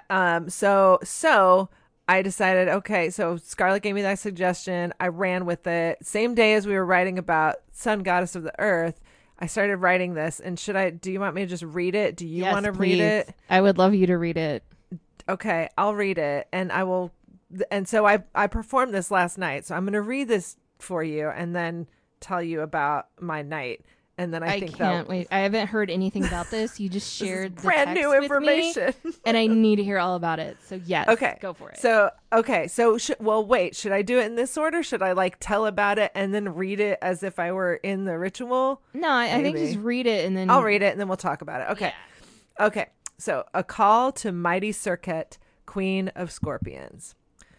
So I decided, okay, so Scarlett gave me that suggestion. I ran with it. Same day as we were writing about Sun Goddess of the Earth, I started writing this. And do you want me to just read it? Do you want to read it? I would love you to read it. Okay, I'll read it, and I will. And so I performed this last night, so I'm going to read this for you, and then tell you about my night, and then I think can't wait. I haven't heard anything about this. You just this is shared the brand text new with information. me, and I need to hear all about it. So yes, Okay, go for it. So well, wait. Should I do it in this order? Should I like tell about it and then read it as if I were in the ritual? No, I think Maybe. just read it and then I'll read it and then we'll talk about it. Okay. Yeah. Okay. So, a call to mighty Serket, queen of scorpions.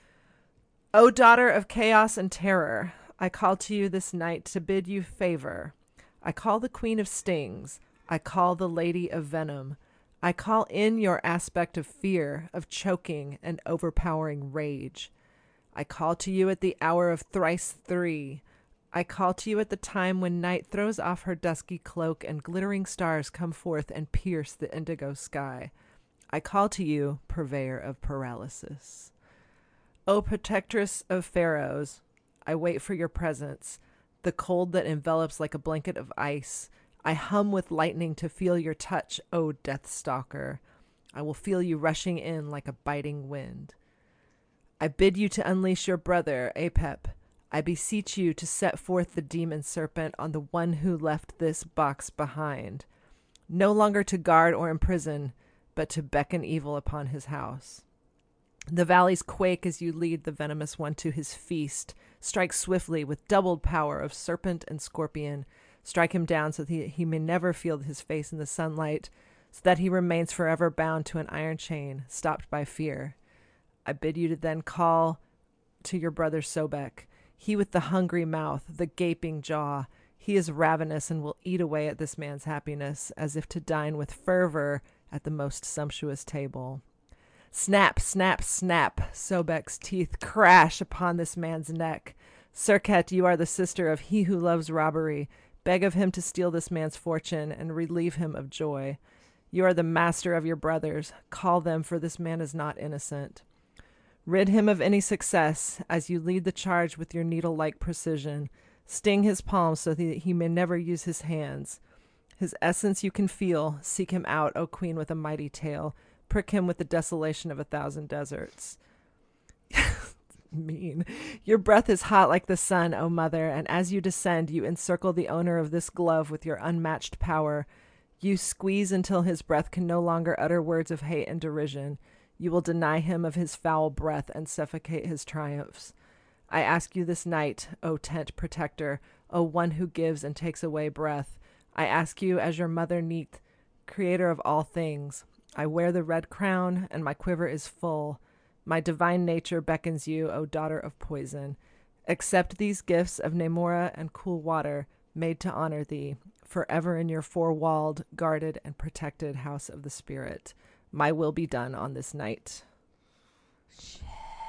O daughter of chaos and terror, I call to you this night to bid you favor. I call the queen of stings. I call the lady of venom. I call in your aspect of fear, of choking and overpowering rage. I call to you at the hour of thrice three. I call to you at the time when night throws off her dusky cloak and glittering stars come forth and pierce the indigo sky. I call to you, purveyor of paralysis. O protectress of pharaohs, I wait for your presence, the cold that envelops like a blanket of ice. I hum with lightning to feel your touch, O death stalker. I will feel you rushing in like a biting wind. I bid you to unleash your brother, Apep. I beseech you to set forth the demon serpent on the one who left this box behind, no longer to guard or imprison, but to beckon evil upon his house. The valleys quake as you lead the venomous one to his feast. Strike swiftly with doubled power of serpent and scorpion. Strike him down so that he may never feel his face in the sunlight, so that he remains forever bound to an iron chain, stopped by fear. I bid you to then call to your brother Sobek, he with the hungry mouth, the gaping jaw. He is ravenous and will eat away at this man's happiness, as if to dine with fervor at the most sumptuous table. Snap, snap, snap, Sobek's teeth crash upon this man's neck. Serket, you are the sister of he who loves robbery. Beg of him to steal this man's fortune and relieve him of joy. You are the master of your brothers. Call them, for this man is not innocent. Rid him of any success as you lead the charge with your needle-like precision. Sting his palms so that he may never use his hands. His essence you can feel. Seek him out, O queen with a mighty tail. Prick him with the desolation of 1,000 deserts. Mean. Your breath is hot like the sun, O mother, and as you descend, you encircle the owner of this glove with your unmatched power. You squeeze until his breath can no longer utter words of hate and derision. You will deny him of his foul breath and suffocate his triumphs. I ask you this night, O tent protector, O one who gives and takes away breath. I ask you as your mother Neith, creator of all things. I wear the red crown, and my quiver is full. My divine nature beckons you, O daughter of poison. Accept these gifts of Nemora and cool water, made to honor thee, forever in your four-walled, guarded, and protected house of the spirit. My will be done on this night. Shit.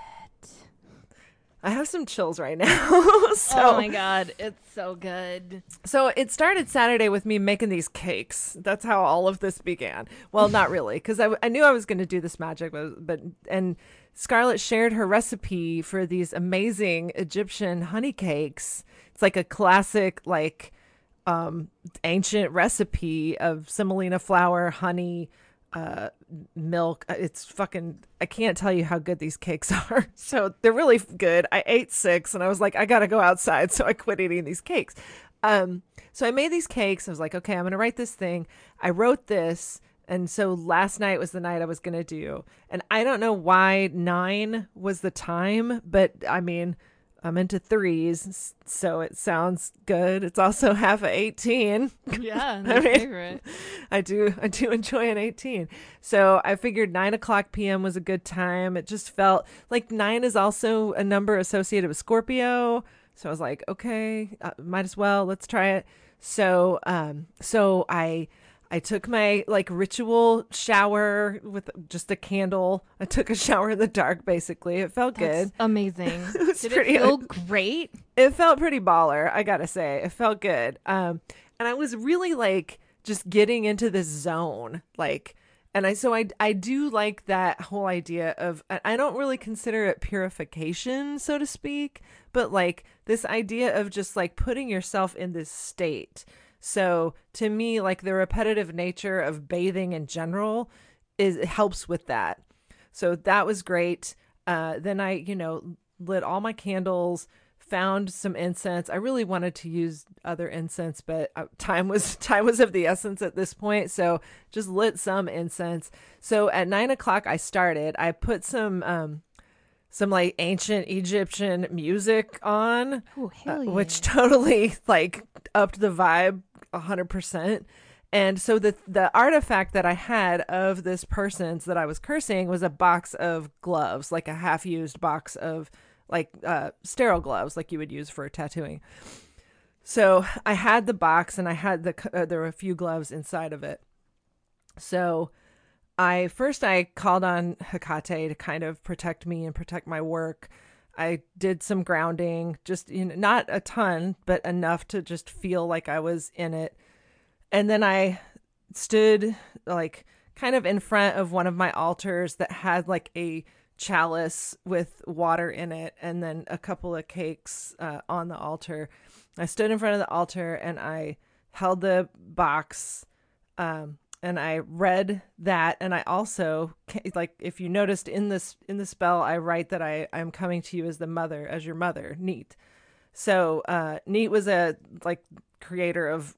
I have some chills right now. Oh my god, it's so good. So it started Saturday with me making these cakes. That's how all of this began. Well, not really, because I knew I was going to do this magic, but Scarlett shared her recipe for these amazing Egyptian honey cakes. It's like a classic, like ancient recipe of semolina flour, honey, milk. It's fucking, I can't tell you how good these cakes are. So they're really good. I ate 6 and I was like, I gotta go outside, so I quit eating these cakes. So I made these cakes. I was like, okay, I'm gonna write this thing. I wrote this, and so last night was the night I was gonna do, and I don't know why 9 was the time, but I mean, I'm into 3s, so it sounds good. It's also half of 18. Yeah, my favorite. I do enjoy an 18. So I figured 9:00 p.m. was a good time. It just felt like 9 is also a number associated with Scorpio. So I was like, okay, might as well. Let's try it. So I took my like ritual shower with just a candle. I took a shower in the dark, basically. It felt That's good. amazing. Did pretty it feel great? It felt pretty baller, I gotta say. It felt good. And I was really like just getting into this zone, like, and I do like that whole idea of, I don't really consider it purification, so to speak, but like this idea of just like putting yourself in this state. So to me, like the repetitive nature of bathing in general it helps with that. So that was great. Then I, lit all my candles, found some incense. I really wanted to use other incense, but time was of the essence at this point. So just lit some incense. So at 9:00 I started. I put some like ancient Egyptian music on, Oh, hell yeah. which totally like upped the vibe 100%. And so the artifact that I had of this person's that I was cursing was a box of gloves, like a half-used box of like sterile gloves, like you would use for tattooing. So I had the box, and I had there were a few gloves inside of it. So I called on Hecate to kind of protect me and protect my work. I did some grounding, just not a ton, but enough to just feel like I was in it. And then I stood like kind of in front of one of my altars that had like a chalice with water in it, and then a couple of cakes on the altar. I stood in front of the altar and I held the box, and I read that. And I also, like, if you noticed in the spell, I write that I'm coming to you as your mother, Neet. So Neet was a like creator of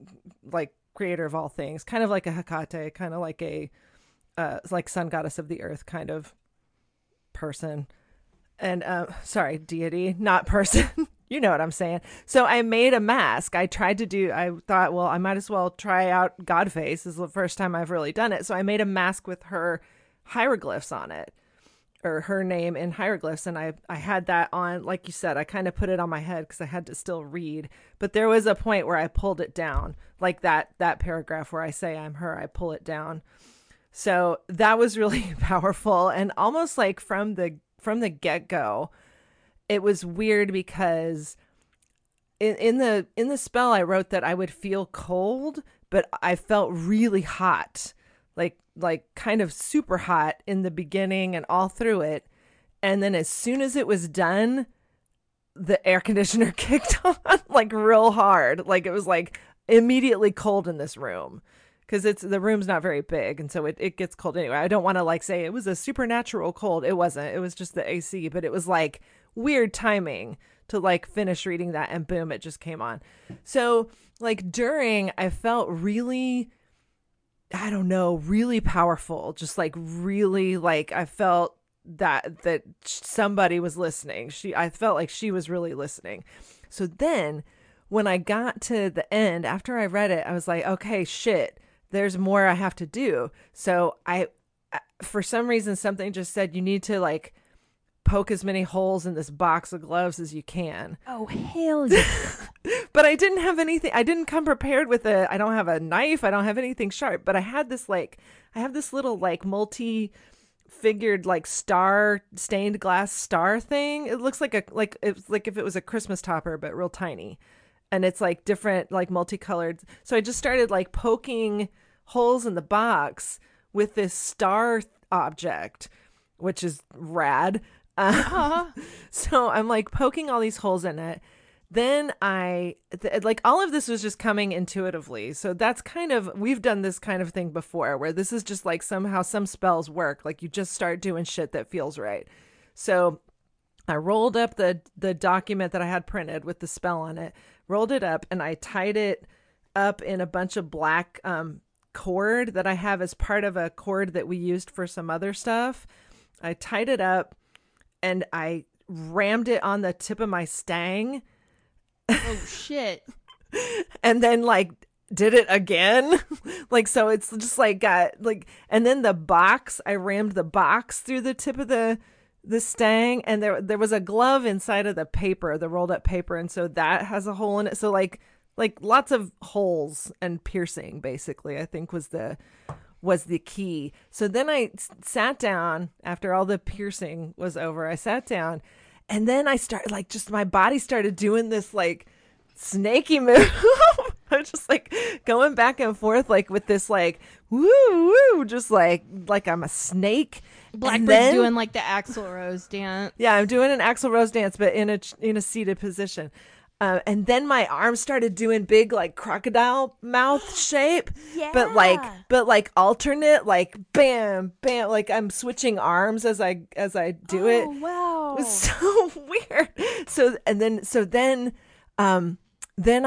all things, kind of like a Hecate, kind of like a like sun goddess of the earth kind of person. And sorry, deity, not person. You know what I'm saying. So I made a mask. I thought, well, I might as well try out Godface. This is the first time I've really done it. So I made a mask with her hieroglyphs on it, or her name in hieroglyphs. And I had that on, like you said, I kind of put it on my head because I had to still read. But there was a point where I pulled it down, like that paragraph where I say I'm her, I pull it down. So that was really powerful. And almost like from the get-go, it was weird because in the spell I wrote that I would feel cold, but I felt really hot, like kind of super hot in the beginning and all through it. And then as soon as it was done, the air conditioner kicked on like real hard. Like it was like immediately cold in this room, because the room's not very big, and so it gets cold anyway. I don't want to like say it was a supernatural cold. It wasn't. It was just the AC, but it was like weird timing to like finish reading that, and boom, it just came on. So like during, I felt really, I don't know, really powerful. Just like really, like I felt that somebody was listening. I felt like she was really listening. So then when I got to the end, after I read it, I was like, okay, shit, there's more I have to do. So I for some reason, something just said, you need to like poke as many holes in this box of gloves as you can. Oh, hell yeah. But I didn't have anything. I didn't come prepared with I don't have a knife. I don't have anything sharp, but I have this little like multi-figured like star, stained glass star thing. It looks like it's like if it was a Christmas topper, but real tiny. And it's like different, like multicolored. So I just started like poking holes in the box with this star object, which is rad. So I'm like poking all these holes in it. Then like all of this was just coming intuitively. So that's kind of, we've done this kind of thing before, where this is just like somehow some spells work. Like you just start doing shit that feels right. So I rolled up the document that I had printed with the spell on it, rolled it up, and I tied it up in a bunch of black cord that I have as part of a cord that we used for some other stuff. I tied it up and I rammed it on the tip of my stang. Oh, shit. And then like did it again. Like, so it's just like got like, and then the box, I rammed the box through the tip of the stang, and there was a glove inside of the paper, the rolled up paper, and so that has a hole in it. So like lots of holes and piercing, basically, I think was the key. So then I sat down after all the piercing was over. I sat down, and then I started like, just my body started doing this like snaky move. I was just like going back and forth like with this like woo woo, just like I'm a snake. Blackbird's doing like the Axl Rose dance. Yeah, I'm doing an Axl Rose dance, but in a seated position. And then my arms started doing big like crocodile mouth shape, but like alternate, like bam, bam, like I'm switching arms as I do it. Oh, wow. It was so weird. Then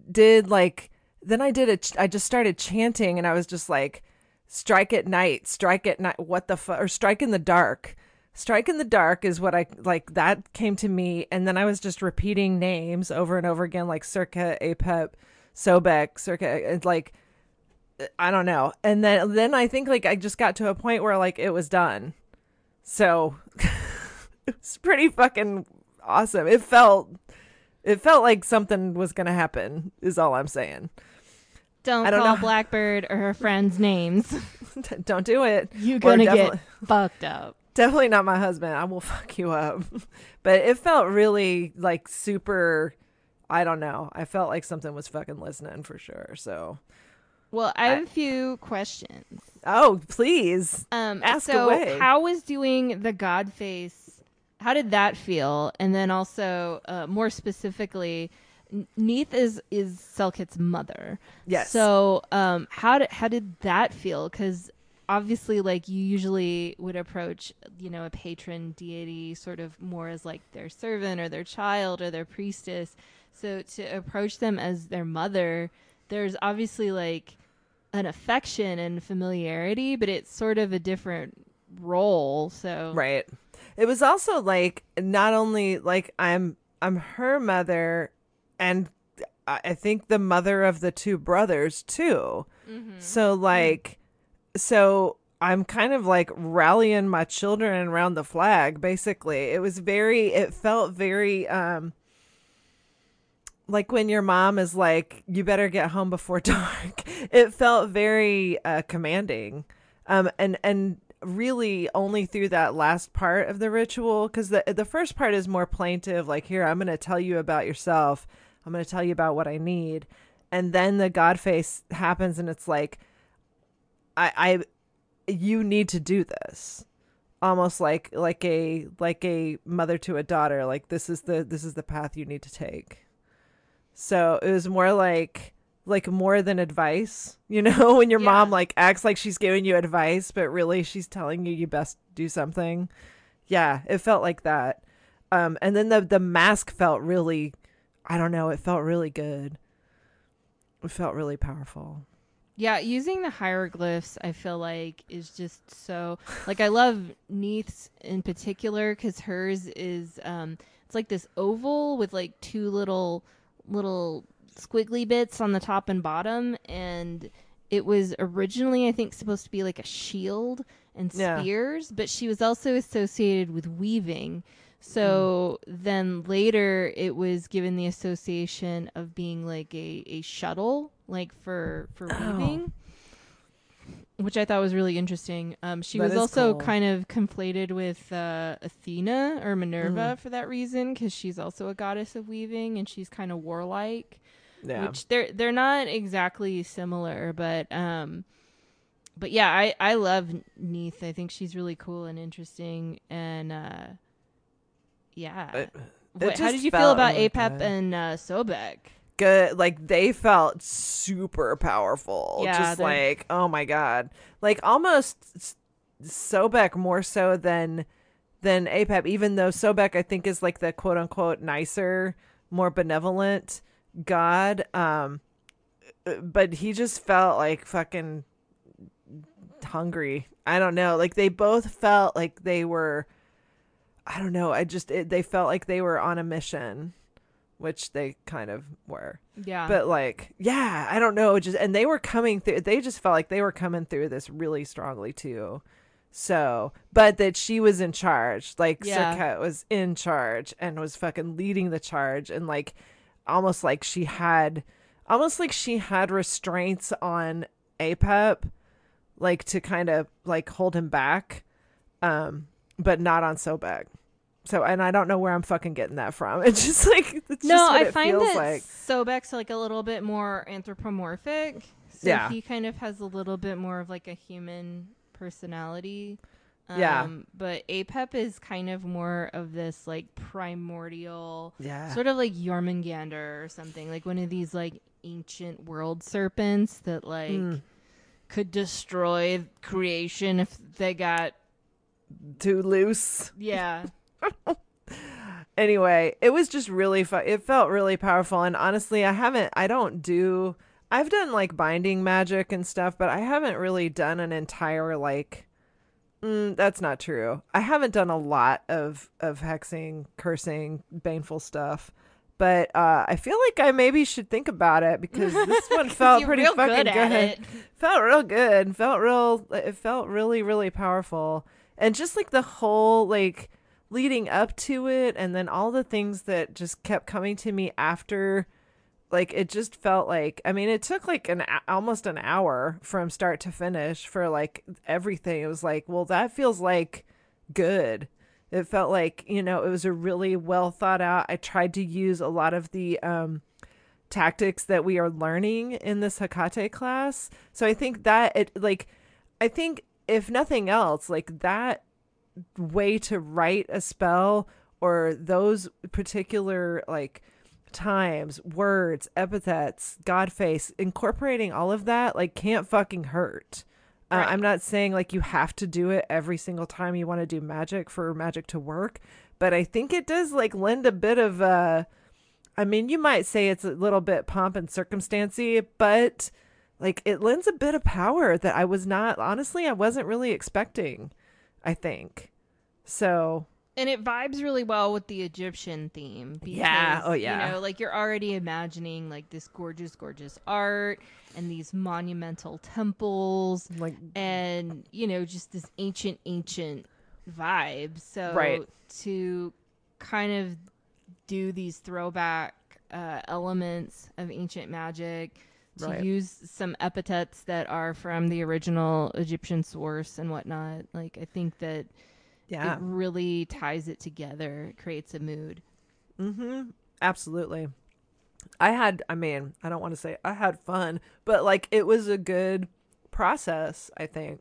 I just started chanting, and I was just like, strike at night, what the fuck, or strike in the dark. Strike in the dark is what I like, that came to me. And then I was just repeating names over and over again, like Circa, Apep, Sobek, Circa, like, I don't know. And then I think like I just got to a point where like it was done. So it was pretty fucking awesome. It felt like something was going to happen is all I'm saying. Don't call Blackbird or her friends names. Don't do it. You're going to get fucked up. Definitely not my husband. I will fuck you up. But it felt really like super, I don't know. I felt like something was fucking listening for sure. So, well, I have a few questions. Oh, please. Ask away. How was doing the God face? How did that feel? And then also, more specifically, Neith is Selkit's mother. Yes. So, how did that feel? Because obviously, like, you usually would approach, a patron deity sort of more as like their servant or their child or their priestess. So to approach them as their mother, there's obviously like an affection and familiarity, but it's sort of a different role. So right. It was also like not only like I'm her mother, and I think the mother of the two brothers too. Mm-hmm. So like. So I'm kind of like rallying my children around the flag, basically. It felt very, like when your mom is like, you better get home before dark. It felt very commanding. And really only through that last part of the ritual, because the first part is more plaintive, like, here, I'm going to tell you about yourself. I'm going to tell you about what I need. And then the God face happens, and it's like, you need to do this, almost like a mother to a daughter. Like this is the path you need to take. So it was more like more than advice, when your mom like acts like she's giving you advice, but really she's telling you best do something. Yeah, it felt like that. And then the mask felt really, I don't know, it felt really good. It felt really powerful. Yeah, using the hieroglyphs, I feel like, is just so... Like, I love Neith's in particular, because hers is... it's like this oval with, like, two little squiggly bits on the top and bottom, and it was originally, I think, supposed to be, like, a shield and spears, but she was also associated with weaving. So then later, it was given the association of being, like, a shuttle, like for weaving, which I thought was really interesting. She was also kind of conflated with Athena or Minerva for that reason, because she's also a goddess of weaving, and she's kind of warlike. Yeah. Which they're not exactly similar, but yeah, I love Neith. I think she's really cool and interesting, and yeah. How did you feel about Apep and Sobek? Good. Like they felt super powerful. Yeah, just like, oh my god, like almost Sobek more so than Apep, even though Sobek I think is like the quote unquote nicer, more benevolent god. But he just felt like fucking hungry. I don't know. Like they both felt like they were, I don't know. They felt like they were on a mission, which they kind of were. Yeah. But like, yeah, I don't know. And they were coming through. They just felt like they were coming through this really strongly too. So, but that she was in charge. Like Circa was in charge and was fucking leading the charge, and like almost like she had restraints on Apep, like to kind of like hold him back, but not on Sobek. So, and I don't know where I'm fucking getting that from. It's just like, I find that like. Sobek's like a little bit more anthropomorphic. So he kind of has a little bit more of like a human personality Yeah. But Apep is kind of more of this like primordial, Yeah. sort of like Jormungandr or something, like one of these like ancient world serpents that like could destroy creation if they got Too loose. yeah. Anyway, it was just really fun. It felt really powerful. And honestly, I've done like binding magic and stuff, but I haven't really done an entire like, that's not true. I haven't done a lot of hexing, cursing, baneful stuff. But I feel like I maybe should think about it because this one felt You're pretty real fucking good good. at it. Felt real good. It felt really, really powerful. And just like the whole like leading up to it and then all the things that just kept coming to me after, like it just felt like, I mean, it took like almost an hour from start to finish for like everything. It was like, well, that feels like good. It felt like, it was a really well thought out. I tried to use a lot of the tactics that we are learning in this Hecate class. So I think that I think if nothing else, like that way to write a spell or those particular like times, words, epithets, god face, incorporating all of that, like can't fucking hurt. Right. I'm not saying like you have to do it every single time you want to do magic for magic to work, but I think it does like lend a bit of I mean, you might say it's a little bit pomp and circumstancy, but like it lends a bit of power that I wasn't really expecting, I think. So And it vibes really well with the Egyptian theme. Because, Yeah. Oh, yeah. like you're already imagining like this gorgeous, gorgeous art and these monumental temples like and, just this ancient, ancient vibe. So Right. to kind of do these throwback elements of ancient magic, to Right. use some epithets that are from the original Egyptian source and whatnot, like I think that yeah. it really ties it together. It creates a mood. Mm-hmm. Absolutely. I don't want to say I had fun, but like it was a good process, I think.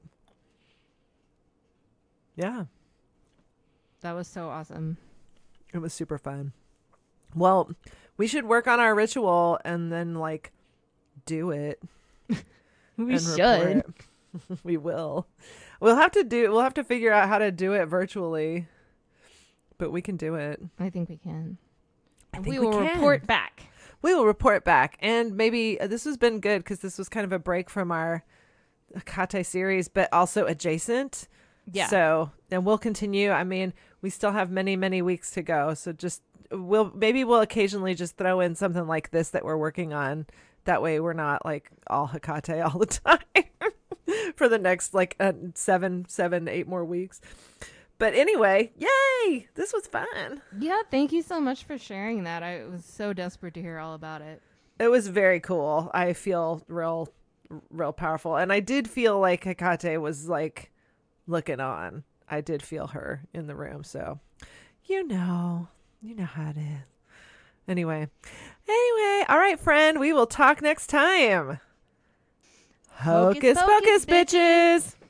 Yeah, That was so awesome. it was super fun. Well, we should work on our ritual and then like do it. We and should. report it. We will. We'll have to figure out how to do it virtually. But we can do it. I think we can. think We we will can. report back. We will report back. And maybe this has been good because this was kind of a break from our Hecate series, but also adjacent. Yeah. So, and we'll continue. I mean, we still have many, many weeks to go. So we'll occasionally just throw in something like this that we're working on. That way we're not like all Hecate all the time for the next like 8 more weeks. But anyway, yay! This was fun. Yeah, thank you so much for sharing that. I was so desperate to hear all about it. It was very cool. I feel real powerful. And I did feel like Hecate was like looking on. I did feel her in the room. So, you know how it is. Anyway, all right, friend. We will talk next time. Hocus pocus, bitches.